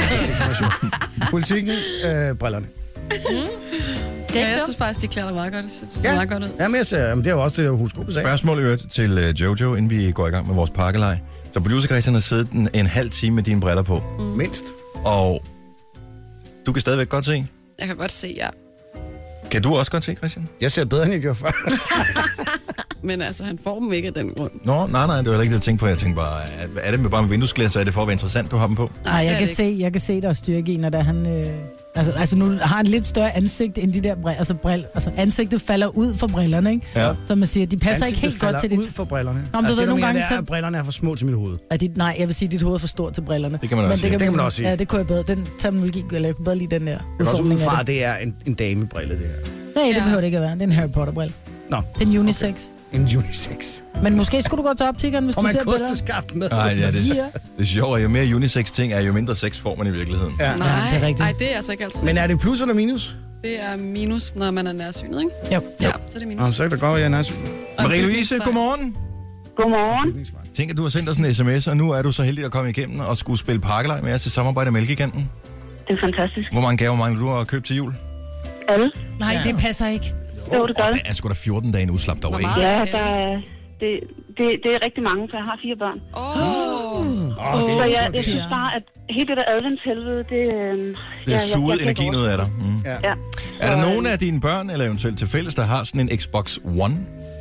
Politikken, øh, brillerne. Mm. Ja, jeg synes faktisk, de klæder dig meget godt. Jeg synes, ja. meget godt ud. Jamen, jeg ser, jamen, det er jo også det, jeg husker. Spørgsmål i øvrigt til uh, Jojo, inden vi går i gang med vores pakkelej. Så producer Christian har siddet en, en halv time med dine briller på. Mm. Mindst. Og du kan stadigvæk godt se? Jeg kan godt se, ja. Kan du også godt se, Christian? Jeg ser bedre, end jeg gjorde før. Men altså, han får dem ikke af den grund. Nå, nej, nej, det var ikke det, jeg tænkte på. Jeg tænkte bare, er det med bare med vinduesglas, er det for at være interessant, du har dem på? Nej, jeg kan se, jeg kan se der er styrke i, når der han... Øh, altså, altså, nu har han lidt større ansigt end de der briller. Altså, brill, altså ansigtet falder ud for brillerne, ikke? Ja. Så man siger, de passer ansigtet ikke helt godt til det. ud for brillerne. Nå, men altså, du ved, det, nogle gange gange så... at brillerne er for små til mit hoved. Er dit, nej, jeg vil sige, at dit hoved er for stort til brillerne. Det kan man også men sige. Det kan, det kan man, man også sige. Ja, det kunne jeg bedre. Den terminologi, eller jeg kunne bedre lide den der. Det er også ud fra, at det er en, en damebrille, det her. Nej, det ja. behøver det ikke at være. Det er en Harry Potter-brille. Nå. Det er en unisex. Okay. En unisex. Men måske skulle du gå til optikeren, hvis og du ser billeder. Og man kun til skaft med. Nej, ja, det, det er sjovt, at jo mere unisex ting er, jo mindre sex får man i virkeligheden. Ja. Nej, ja, det er rigtigt. Ej, det er altså ikke altid. Men er det plus eller minus? Det er minus, når man er nærsynet, ikke? Jo. Ja, så er det minus. Nå, så kan det godt være, jeg er nærsynet. Marie-Louise, godmorgen. Godmorgen. Tænk, at du har sendt os en sms, og nu er du så heldig at komme igennem og skulle spille pakkelej med os i samarbejde med Mælkegiganten. Det er fantastisk. Hvor mange gaver mangler du har købt til jul? Alle. Nej, det passer ikke. Jo, det gør det. Det er sgu da fjorten dage nu, slap dig over, ikke? Ja, der er, det, det, det er rigtig mange, for jeg har fire børn. Åh! Oh. Oh, så jeg, jeg synes bare, at hele det der adventshelvede, det... Øh, det er suget energien ud af dig. Mm. Ja. Ja. Er der nogen af dine børn, eller eventuelt til fælles, der har sådan en Xbox One?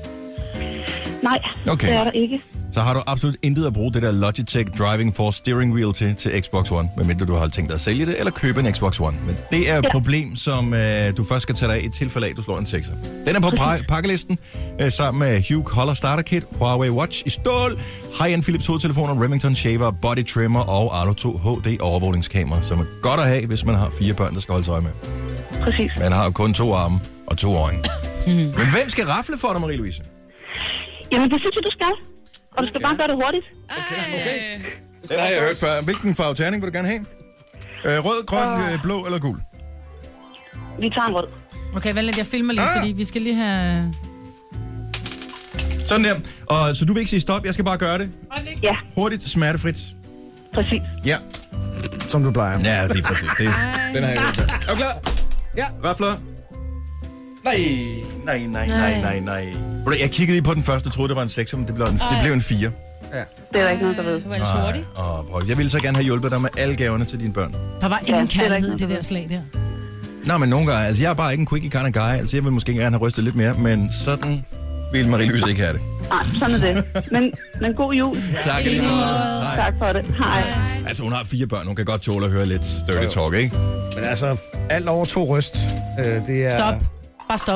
Nej, okay. Det er der ikke. Så har du absolut intet at bruge det der Logitech Driving Force Steering Wheel til, til Xbox One, medmindre du har tænkt dig at sælge det, eller købe en Xbox One. Men det er et ja. problem, som øh, du først skal tage dig af i tilfælde af, at du slår en sekser. Den er på pra- pakkelisten, øh, sammen med Hue Color Starter Kit, Huawei Watch i stål, high-end Philips hovedtelefoner, Remington Shaver, Body Trimmer og Arlo to H D overvågningskamera, som er godt at have, hvis man har fire børn, der skal holde øje med. Præcis. Man har jo kun to arme og to øjne. Men hvem skal rafle for dig, Marie-Louise? Jamen, det synes jeg, du skal. Og du skal bare gøre det hurtigt. Okay, okay. Den har jeg hørt før. Hvilken farve terning vil du gerne have? Øh, rød, grøn, øh, blå eller gul? Vi tager en rød. Okay, vent lidt, jeg filmer lige, ah. fordi vi skal lige have... Sådan der. Og, så du vil ikke sige stop, jeg skal bare gøre det? Ja. Hurtigt, smertefrit. Præcis. Ja. Som du plejer. Ja, lige præcis. Det, den har jeg hørt før. Er du klar? Ja. Rafler. Nej, nej, nej, nej, nej, nej. Jeg kiggede lige på den første, troede det var en sekser, men det blev en, det blev en fire. Ja. Det er der ikke noget, der ved. Det var lidt hurtigt. Åh, jeg ville så gerne have hjulpet dig med alle gaverne til dine børn. Der var ingen Ja, ja, det er der kærlighed i ikke det noget, der slag der. Nå, men nogle gange, altså jeg er bare ikke en quickie kind of guy, altså jeg vil måske gerne have rystet lidt mere, men sådan vil Marie-Louise ikke have det. Nej, sådan er det. Men, men god jul. Tak, lige meget. Tak for det. Hej. Altså, hun har fire børn. Hun kan godt tåle at høre lidt dirty talk, ikke? Men altså, alt over to røst, øh, det er... Stop. Bare stop.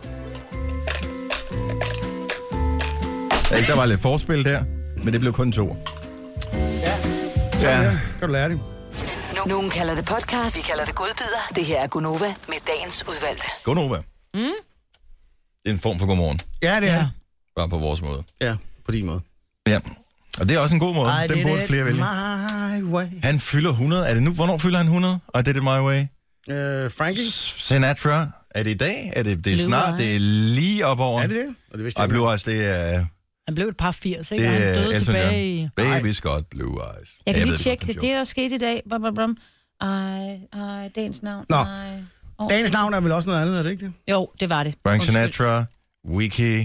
Ja, der var lidt forspil der, men det blev kun to. Ja. Ja. Kan du lære det? Nogen kalder det podcast, vi kalder det godbider. Det her er Gunova med dagens udvalgte. Gunova. Mm. Det er en form for godmorgen. Ja, det er. Ja. Bare på vores måde. Ja, på din måde. Ja, og det er også en god måde. I Den burde flere vælge. Way. Han fylder hundrede. Er det nu? Hvornår fylder han hundrede? I did it my way. Uh, Frankie? Sinatra. Er det i dag? Er det, det er Blue snart? Eyes. Det er lige op over. Er det det? Og det vidste Ej, jeg Blue Eyes, det er... Han blev et par firs, ikke? Det Og han er døde Elton tilbage i... John. Baby's got blue eyes. Jeg kan ved lige det tjekke, godt, det er det, der skete i dag. Brum, brum, brum. Ej, ej, dagens navn. Nå. Ej. Oh. Dagens navn er vel også noget andet, er det ikke det? Jo, det var det. Frank Undskyld. Sinatra, Wiki,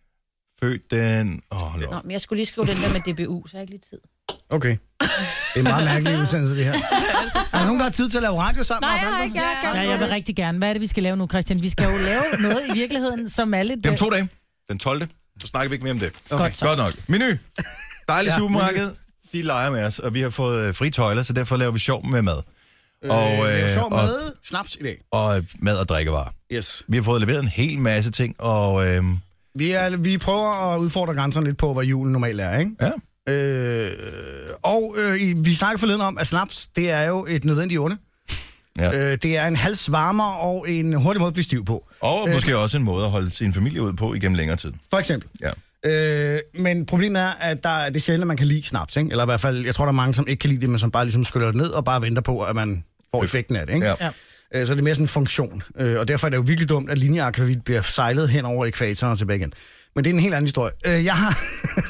født den... Åh, oh, Nå, men jeg skulle lige skrive den der med D B U, så jeg har ikke lige tid. Okay. Det er en meget mærkelig udsendelse, det her. Er der nogen, der har tid til at lave radio sammen? Nej, jeg har ikke. Jeg Ja, jeg vil rigtig gerne. Hvad er det, vi skal lave nu, Christian? Vi skal jo lave noget i virkeligheden, som alle... Det er om to dage. Den tolvte Så snakker vi ikke mere om det. Okay. Godt så. Godt nok. Menu. Dejligt Ja, supermarked. De leger med os, og vi har fået fri tøjler, så derfor laver vi sjov med mad. Øh, Og, øh, øh, sjov og- med snaps i dag. Og mad og drikkevarer. Yes. Vi har fået leveret en hel masse ting, og... Øh, Vi, er, vi prøver at udfordre grænserne lidt på, hvad julen normalt er, ikke? Ja. Øh, og øh, i- vi snakker forleden om, at snaps, det er jo et nødvendigt onde. Ja. Øh, det er en halsvarmer og en hurtig måde at blive stiv på. og Øh, måske også en måde at holde sin familie ud på igennem længere tid. For eksempel. Ja. Øh, men problemet er, at der, det er sjældent, at man kan lide snaps, ikke? Eller i hvert fald, jeg tror, der er mange, som ikke kan lide det, men som bare ligesom skyller det ned og bare venter på, at man får effekten af det, ikke? Ja. Ja. Øh, så det er mere sådan en funktion. Øh, og derfor er det jo virkelig dumt, at linjeakvavit bliver sejlet hen over ekvator og tilbage igen. Men det er en helt anden historie. Øh, jeg har,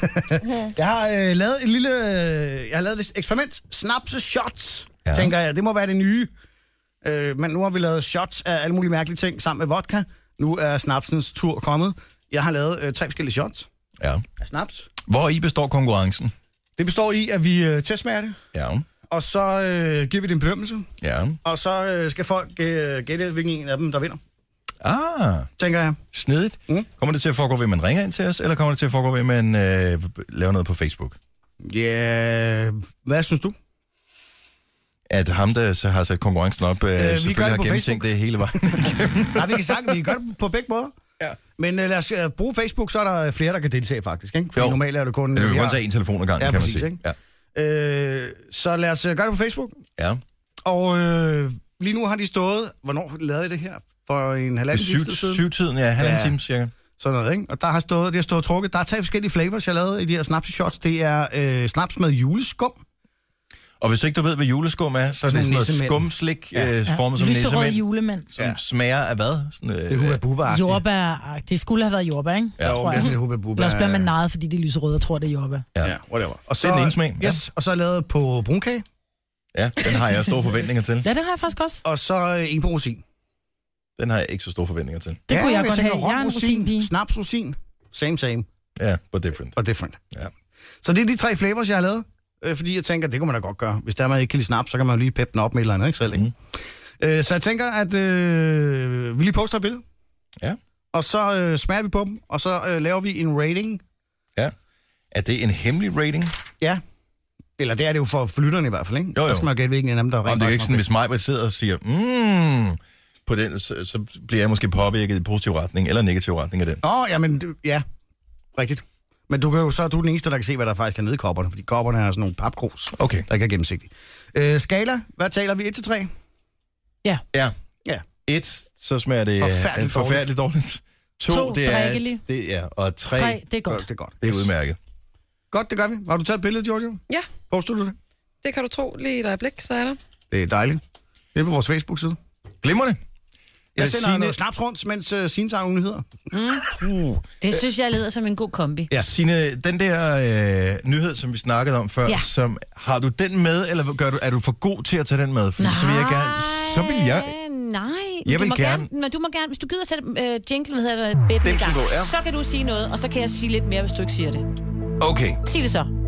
jeg har øh, lavet et lille øh, jeg har lavet et eksperiment. Snaps shots, Ja. ja. tænker jeg. Det må være det nye. Øh, men nu har vi lavet shots af alle mulige mærkelige ting sammen med vodka. Nu er snapsens tur kommet. Jeg har lavet øh, tre forskellige shots Ja. af snaps. Hvor i består konkurrencen? Det består i, at vi øh, testsmager det, Ja. og så øh, giver vi det en bedømmelse, Ja. og så øh, skal folk øh, gætte, hvilken en af dem, der vinder, Ah, tænker jeg. snedigt. Mm. Kommer det til at foregå ved, at man ringer ind til os, eller kommer det til at foregå ved, at man øh, laver noget på Facebook? Ja, yeah. Hvad synes du? At ham, der så har sat konkurrencen op, øh, gør det selvfølgelig har på gennemtænkt det hele vejen. Nej, vi kan sagtens, vi kan gøre det på begge måder. Ja. Men øh, lad os øh, bruge Facebook, så er der flere, der kan deltage faktisk, ikke? Fordi Jo. normalt er det kun... Det vil vi kun har- tage en telefon ad gangen, Ja, kan præcis, man sige. ikke? Øh, så lad os øh, gøre det på Facebook. Ja. Og øh, lige nu har de stået... Hvornår lavede I det her? For en halvanden Syv, time siden? syv-tiden, ja, halvanden Ja. time cirka. Sådan noget, ikke? Og der har stået, det har stået trukket. Der er tre forskellige flavors, jeg lavede i de her snaps shots. Det er øh, snaps med juleskum. Og hvis ikke du ved, hvad juleskum er, så er det Sådan sådan noget nissemænd. skumslik, Ja. øh, formet som Lyserød nissemænd, julemand. som Ja. smager af hvad? Sådan, øh, Det er Hubba Bubba-agtigt. Jordbær. Det skulle have været jordbær, ikke? Ja, Jo, tror det er jeg. sådan lidt Hubba Bubba. Eller også bliver man narret, fordi de er lyserøde og tror, det er jordbær. Ja. Ja, whatever. Og Det er den ene smag, ja. Yes, og så er jeg lavet på brunkage. Ja, den har jeg store forventninger til. Ja, det har jeg faktisk også. Og så øh, en på rosin. Den har jeg ikke så store forventninger til. Det kunne jeg godt tænker, have. Jeg er en rom, rosinpige. Snaps, rosin. Same, same. Ja, but different. Og different. Ja. Så det er de tre flavors, jeg har lavet. Øh, fordi jeg tænker, det kunne man da godt gøre. Hvis der man ikke kan lide snaps, så kan man jo lige peppe den op med et eller andet, ikke selv, ikke? Mm. Øh, så jeg tænker, at øh, vi lige poster et billede. Ja. Og så øh, smager vi på dem, og så øh, laver vi en rating. Ja. Er det en hemmelig rating? Ja. Eller det er det jo for, for lytterne i hvert fald, ikke? Jo, jo. Så skal man gætte, hvilken af dem, der Om det er jo ikke sådan, hvis mig sidder og siger, mm, på den, så, så bliver jeg måske påvirket i positiv retning, eller negativ retning af den. Åh, oh, jamen, det- ja. Rigtigt. Men du kan jo så, du er den eneste, der kan se, hvad der faktisk er nede i kopperne, fordi kopperne er sådan nogle papgrus, Okay. der ikke er gennemsigtige. Øh, skala, hvad taler vi? et til tre? Ja. Ja. Ja. Et, så smager det Forfærdeligt øh, forfærdeligt dårligt. To, To, det er, drikkelig. det er, og tre, Tre, det er godt. Det er godt. det er udmærket. Godt, det gør vi. Har du taget et billede, Giorgio? Ja, Poster du det? det kan du tro lige et øjeblik, så er der. Det er dejligt. Det er på vores Facebook-side. Glimrende. Jeg Øh, sender Signe- noget snaps rundt, mens uh, Signe tager nyheder. Mm. Det synes jeg lyder som en god kombi. Ja. Signe, den der øh, nyhed, som vi snakkede om før, Ja. som, har du den med, eller gør du, er du for god til at tage den med? Fordi så vil jeg gerne... Så vil jeg... Nej, Jeg du vil må gerne- Men du må gerne, hvis du gider sætte øh, jingle, hvad hedder det, bedden i Den skal gang, gå, ja. så kan du sige noget, og så kan jeg sige lidt mere, hvis du ikke siger det. Okay. Sig det så.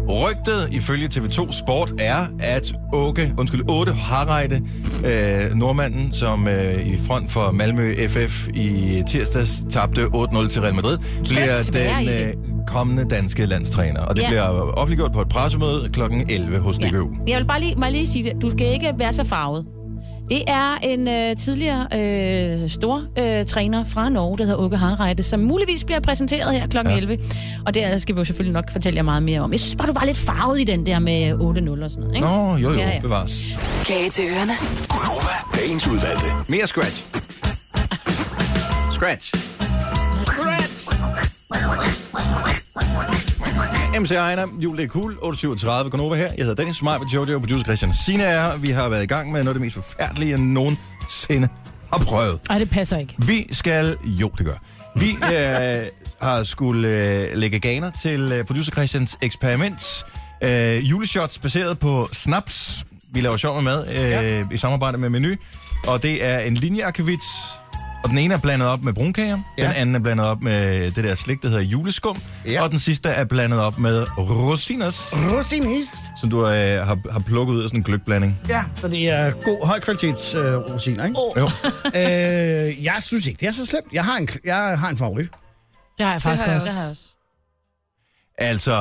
Rygtet ifølge T V to Sport er, at Åke, undskyld, Otte Harreide, øh, nordmanden, som øh, i front for Malmø F F i tirsdags tabte otte nul til Real Madrid, bliver den øh, kommende danske landstræner. Og det ja. bliver offentliggjort på et pressemøde klokken elleve hos D B U. Ja. Jeg vil bare lige, mig lige sige det. Du skal ikke være så farvet. Det er en øh, tidligere øh, stor øh, træner fra Norge, der hedder Åke Harreide, som muligvis bliver præsenteret her klokken ja. elleve. Og det skal vi jo selvfølgelig nok fortælle jer meget mere om. Jeg synes bare, du var lidt farvet i den der med otte nul og sådan noget, ikke? Nå, jo jo, ja, ja. bevares. Kage til ørerne. Gunova, dagens udvalgte. Mere scratch. Scratch. Scratch. M C Ejner, jul det er cool, otte syvogtredive, Gunova her. Jeg hedder Dennis, mig med Jojo, producer Christian Sina er her. Vi har været i gang med noget af det mest forfærdelige, jeg nogensinde har prøvet. Ej, det passer ikke. Vi skal, jo det gør. Vi øh, har skulle øh, lægge ganer til øh, producer Christians eksperiment. Øh, juleshots baseret på snaps. Vi laver sjov med mad øh, ja. i samarbejde med Menu. Og det er en linjeakvavit. Og den ene er blandet op med brunkager, ja. Den anden er blandet op med det der slik, der hedder juleskum, ja. Og den sidste er blandet op med rosinas. Rosinis. Som du øh, har, har plukket ud af sådan en gløggblanding. Ja, så det er god, højkvalitets øh, rosiner, ikke? Oh. Jo. øh, jeg synes ikke, det er så slemt. Jeg har en, jeg har en favorit. Det har jeg faktisk det har også. Jeg også. Altså,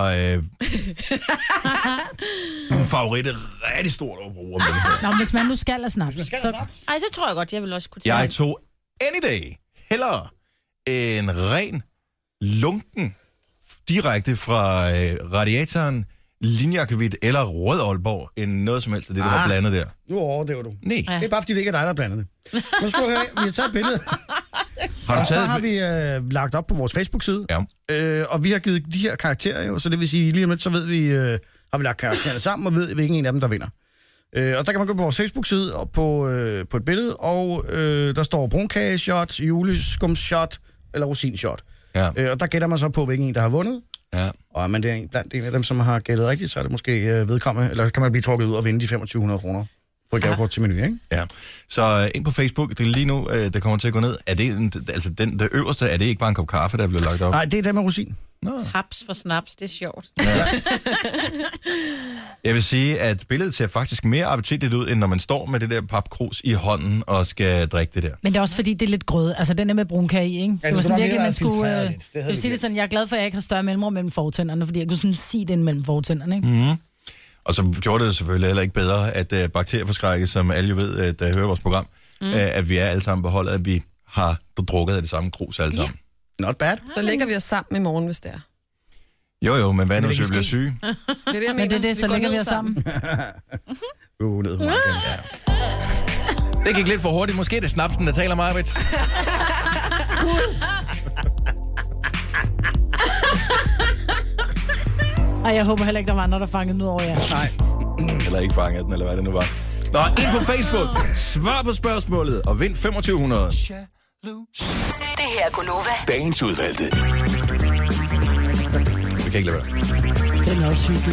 øh, favorit er rigtig stort at bruge. Om det Nå, hvis man nu skal have snaps. Skal så... snaps? Ej, så tror jeg godt, jeg vil også kunne tage. Jeg tog any day hellere en ren lunken direkte fra øh, radiatoren, linjeakvavit eller rød Aalborg, end noget som helst af det, du ah, har blandet der. Nu overdriver du. Nej. Det er bare, fordi det ikke er dig, der har blandet det. Nu skal du høre, vi har taget et billede. Har du og så taget har vi øh, lagt op på vores Facebook-side. Ja. Øh, og vi har givet de her karakterer jo, så det vil sige, lige om lidt, så ved vi, øh, har vi lagt karaktererne sammen, og ved hvilken en af dem, der vinder. Øh, og der kan man gå på vores Facebook-side og på, øh, på et billede, og øh, der står brunkageshot, juleskumshot eller rosinshot. Ja. Øh, og der gætter man så på, hvilken en, der har vundet. Ja. Og er man det er en, blandt en af dem, som har gættet rigtigt, så er det måske øh, vedkommende, eller kan man blive trukket ud og vinde de femogtyve hundrede kroner på et gavekort til Menu, ikke? Ja. Så øh, ind på Facebook, det er lige nu, øh, der kommer til at gå ned. Er det, en, altså den der øverste, er det ikke bare en kop kaffe, der er blevet lagt op? Nej, det er den med rosin. Nå. Haps for snaps, det er sjovt. Ja. Jeg vil sige, at billedet ser faktisk mere appetitligt ud, end når man står med det der papkrus i hånden og skal drikke det der. Men det er også fordi, det er lidt grød. Altså, den er med brunkage i, ikke? Ja, det var sådan virkelig, man skulle... Øh, det jeg vil sige det sådan, jeg er glad for, at jeg ikke har større mellemrum mellem fortænderne, fordi jeg kunne sådan sige det mellem fortænderne, ikke? Mm-hmm. Og så gjorde det selvfølgelig heller ikke bedre, at uh, bakterieforskrække, som alle jo ved, der hører vores program, mm. uh, at vi er alle sammen beholdet, at vi har drukket af det samme krus alle sammen. Yeah. Not bad. Så lægger vi os sammen i morgen, hvis det er. Jo, jo, men hvad nu, hvis vi bliver syge? Det er det, jeg mener. Men det er det, så lægger vi os sammen. uh, ned ja. Det gik lidt for hurtigt. Måske er det snapsen, der taler meget, Britt. Ej, jeg håber heller ikke, der var andre, der fangede den ud over jer. Nej. Eller ikke fangede den, eller hvad det nu var. Nå, ind på Facebook. Svar på spørgsmålet og vind femogtyve hundrede. Det her er Gunova. Dagens udvalgte. Vi kan ikke lade være. Den er også hyggelig.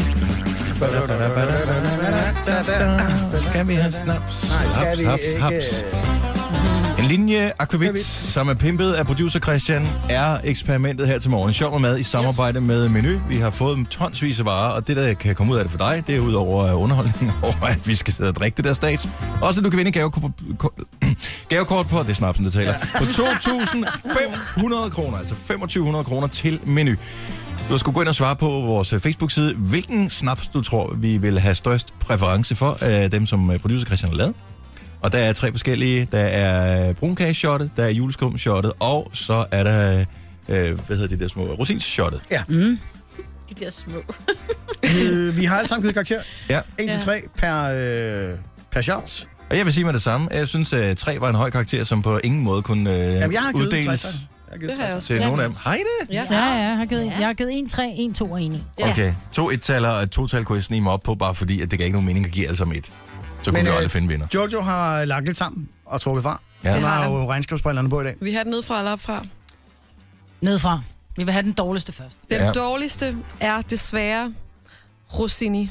Skal vi have snaps? Nej, skal haps, vi haps, ikke. haps. En linje akvavit, som er pimpet af producer Christian, er eksperimentet her til morgen. Sjov med mad i samarbejde yes. med Menu. Vi har fået tonsvis af varer, og det, der kan komme ud af det for dig, det er ud over underholdning over, at vi skal sidde og drikke det der stats. Også at du kan vinde gavekort på, gavekort på, det er snapsen, det taler, på to tusind fem hundrede kroner, altså femogtyve hundrede kroner til Menu. Du skal gå ind og svare på vores Facebook-side, hvilken snaps du tror, vi vil have størst præference for af dem, som producer Christian har lavet. Og der er tre forskellige. Der er brunkageshottet, der er juleskumshottet, og så er der, øh, hvad hedder de der små, rosinshottet. Ja. Mm. De der små. øh, vi har alle sammen givet karakter. Ja. en til tre per, øh, per shot. Og jeg vil sige med det samme. Jeg synes, at tre var en høj karakter, som på ingen måde kunne øh, Jamen, jeg har givet uddeles tre, jeg har det har jeg også. til nogen af dem. Har I det? Ja, ja, ja jeg har givet, jeg har givet en tre, en to og en en. Okay. To et-taller og et to-tal kunne jeg snige mig op på, bare fordi, at det gav ikke nogen mening at give alle sammen et. Så kunne vi aldrig finde vinder. Jojo har lagt lidt sammen og trukket fra. Ja. Den har jo regnskabsbrillerne på i dag. Vi har den nedefra eller opfra? Nedefra. Vi vil have den dårligste først. Den Ja. dårligste er desværre Rosini.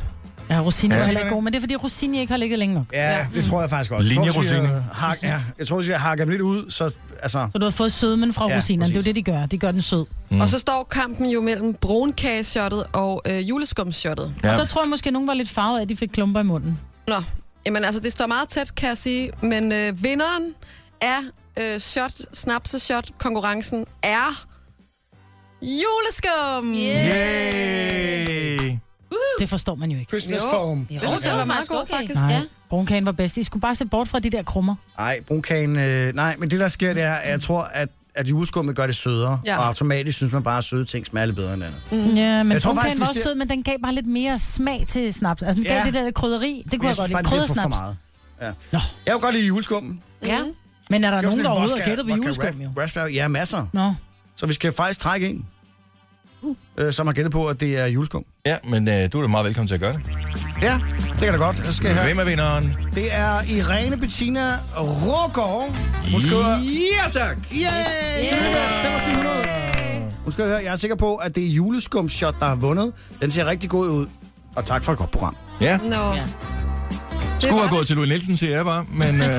Ja, rosiner er Ja. heller ikke god, men det er fordi rosiner ikke har ligget længe nok. Ja, ja, det tror jeg faktisk også. Linjerosine. Jeg, ja, jeg tror, at jeg hakker dem lidt ud, så altså... Så du har fået sødmen fra Ja, rosinerne, det er jo præcis. det, de gør. De gør den sød. Mm. Og så står kampen jo mellem brunkagesshottet og øh, juleskumsshottet. Ja. Og der tror jeg måske, at nogen var lidt farvet af, at de fik klumper i munden. Nå, jamen altså, det står meget tæt, kan jeg sige, men øh, vinderen af øh, shot, snapseshot konkurrencen er juleskum! Yeah. Yay! Det forstår man jo ikke. Christmas foam. Jeg synes, den var meget god, faktisk. Nej, Ja. brunkagen var bedst. I skulle bare se bort fra de der krummer. Nej, brunkagen... Øh, nej, men det der sker, det er, at jeg tror, at, at juleskummet gør det sødere. Ja. Og automatisk synes man bare, at søde ting smager lidt bedre end andet. Mm. Ja, men Jeg tror brunkagen faktisk, var hvis også det- sød, men den gav bare lidt mere smag til snaps. Altså, den gav Ja. det der krydderi. Det kunne Men jeg, synes godt bare, lide. det er for- for Kryddersnaps. meget. Ja. Nå. Jeg kan godt lide juleskummen. Ja. Men er der Det nogen, sådan der en overhovedet vodka- har gættet på vodka juleskum, jo? rap- Raspberry, ja, masser. Nå. Så vi skal faktisk trække en, øh, som har gættet på, at det er juleskum. Ja, men øh, du er da meget velkommen til at gøre det. Ja, det kan da godt. Så skal jeg høre. Hvem er vinderen? Det er Irene Bettina Rågaard. Hun skriver... Ja, tak! Yay! femogtyve hundrede. Hun skal høre, jeg er sikker på, at det er juleskumshot, der har vundet. Den ser rigtig god ud. Og tak for et godt program. Ja. Nå. Ja. Skulle have gået til Louis Nielsen, siger jeg bare, men... Øh...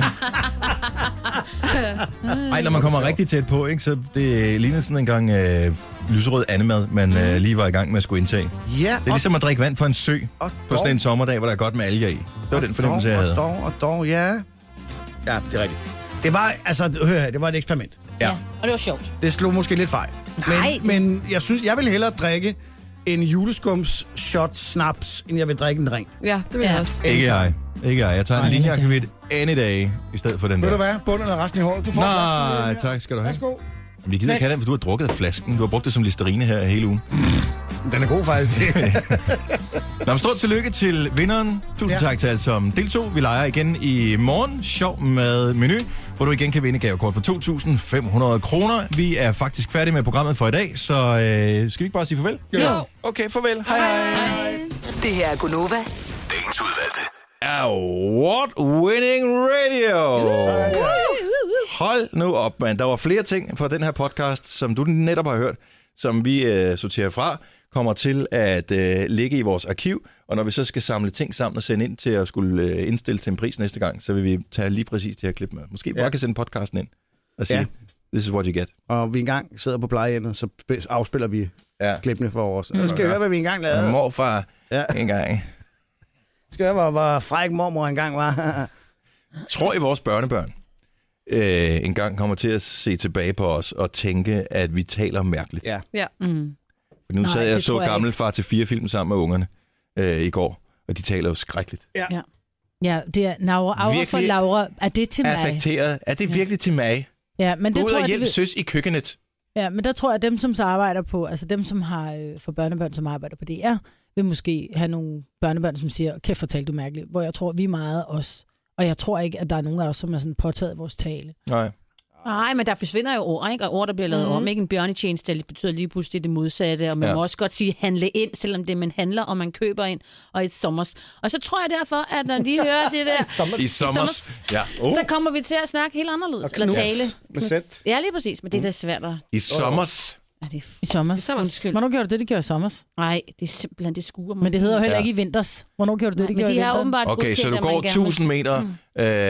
Ej, når man kommer rigtig tæt på, ikke, så det ligner sådan en gang øh, lyserød andemad, man øh, lige var i gang med at skulle indtage. Ja, det er ligesom at drikke vand fra en sø på sådan en sommerdag, hvor der er godt med alger i. Det var den fornemmelse, jeg havde. Og dog, og dog, ja. Ja, det er rigtigt. Det var, altså, hør her, det var et eksperiment. Ja. Og det var sjovt. Det slog måske lidt fejl. Nej, Men, men jeg synes, jeg vil hellere drikke en juleskums shot snaps, end jeg vil drikke en drink. Ja, det vil jeg også. Ikke jeg. Ikke jeg. Jeg tager en linjeaktivit any day, i stedet for den Ved der. du hvad? Bunden eller resten i håret. Du får Nej, flasken. tak skal du have. Værsgo. Vi gider ikke have den, for du har drukket af flasken. Du har brugt det som listerine her hele ugen. Den er god faktisk. Nå, men stort tillykke til vinderen. Tusind ja. tak til alle, som deltog. Vi leger igen i morgen. Sjov med menu, hvor du igen kan vinde gavekort på to tusind fem hundrede kroner. Vi er faktisk færdige med programmet for i dag, så øh, skal vi ikke bare sige farvel? Jo. Okay, farvel. Hej hej. Det her er Gunova. Dagens udvalgte. Award-winning radio. Hold nu op, mand. Der var flere ting fra den her podcast, som du netop har hørt, som vi øh, sorterer fra, kommer til at øh, ligge i vores arkiv. Og når vi så skal samle ting sammen og sende ind til at skulle øh, indstille til en pris næste gang, så vil vi tage lige præcis det her klip med. Måske bare Ja. kan sende podcasten ind og sige, Ja. this is what you get. Og vi engang sidder på plejehjemmet, så afspiller vi ja. klippene for os. Nu skal vi høre, hvad vi engang lavede. Morfar ja. engang. Skal jeg høre, hvor, hvor fræk mormor engang var. Tror I, vores børnebørn øh, engang kommer til at se tilbage på os og tænke, at vi taler mærkeligt? Ja. Ja. Mm. For nu Nej, sad jeg og det så tror jeg gammel far til fire film sammen med ungerne øh, i går, og de taler jo skrækkeligt. Ja. Ja, ja det er Laura, Aura for Virkelig Laura. Er det til mig? Affekteret. Er det virkelig til mig? Ja, men Gå det ud tror og jeg, hjælp det vil... søs i køkkenet. Ja, men der tror jeg, at dem, som så arbejder på, altså dem, som har øh, for børnebørn, som arbejder på D R, vil måske have nogle børnebørn, som siger, kæft, fortal du mærkeligt, hvor jeg tror, vi er meget os. Og jeg tror ikke, at der er nogen af os, som er sådan påtaget vores tale. Nej. Nej, men der forsvinder jo ord, ikke? Og ord, der bliver lavet Mhm. mm. om. Ikke en bjørnetjeneste, det betyder lige pludselig det modsatte. Og man Ja. ja. må også godt sige handle ind, selvom det man handler, og man køber ind, og i sommers. Og så tror jeg derfor, at når de hører det der... I sommers. Ja. Oh. Så kommer vi til at snakke helt anderledes. Eller tale. Med sæt. Ja, lige præcis, men det er da svært at... I sommers. Ja, det er... I sommer. I sommer. Hvornår gjorde du det, det gjorde i sommer? Nej, det er simpelthen, det skuer mig. Men det hedder jo heller Ja. ikke i vinters. Hvornår gjorde du det, det Nej, men gjorde de i har vinteren? åbenbart Okay, så godkendt, du at man går gerne tusind må- meter. Mm.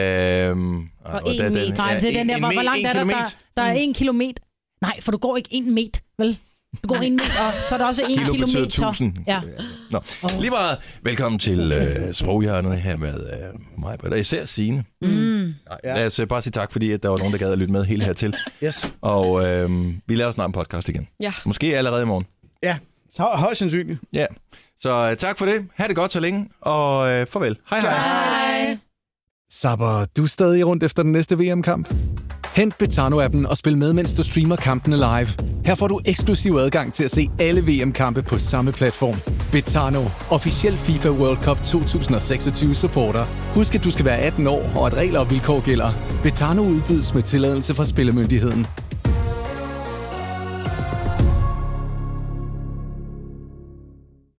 Øhm, Og hvor en der er meter. Nej, det er den der, hvor, hvor langt er der? Der, der er en kilometer. Nej, for du går ikke en meter, vel? Du går en meter, og så er der også en Kilo betyder kilometer. tusind. Ja. Nå, lige meget velkommen til øh, sproghjørnet her med øh, mig, og især Signe. Mm. Nej, lad os øh, bare sige tak, fordi at der var nogen, der gad at lytte med hele hertil. Yes. Og øh, vi laver snart en podcast igen. Ja. Måske allerede i morgen. Ja, Høj- højst sandsynligt. Ja. Så øh, tak for det. Ha' det godt så længe, og øh, farvel. Hej hej. Hej. Sapper du er stadig rundt efter den næste V M-kamp? Hent Betano-appen og spil med, mens du streamer kampene live. Her får du eksklusiv adgang til at se alle V M-kampe på samme platform. Betano, officiel FIFA World Cup to tusind og seksogtyve supporter. Husk, at du skal være atten år, og at regler og vilkår gælder. Betano udbydes med tilladelse fra Spillemyndigheden.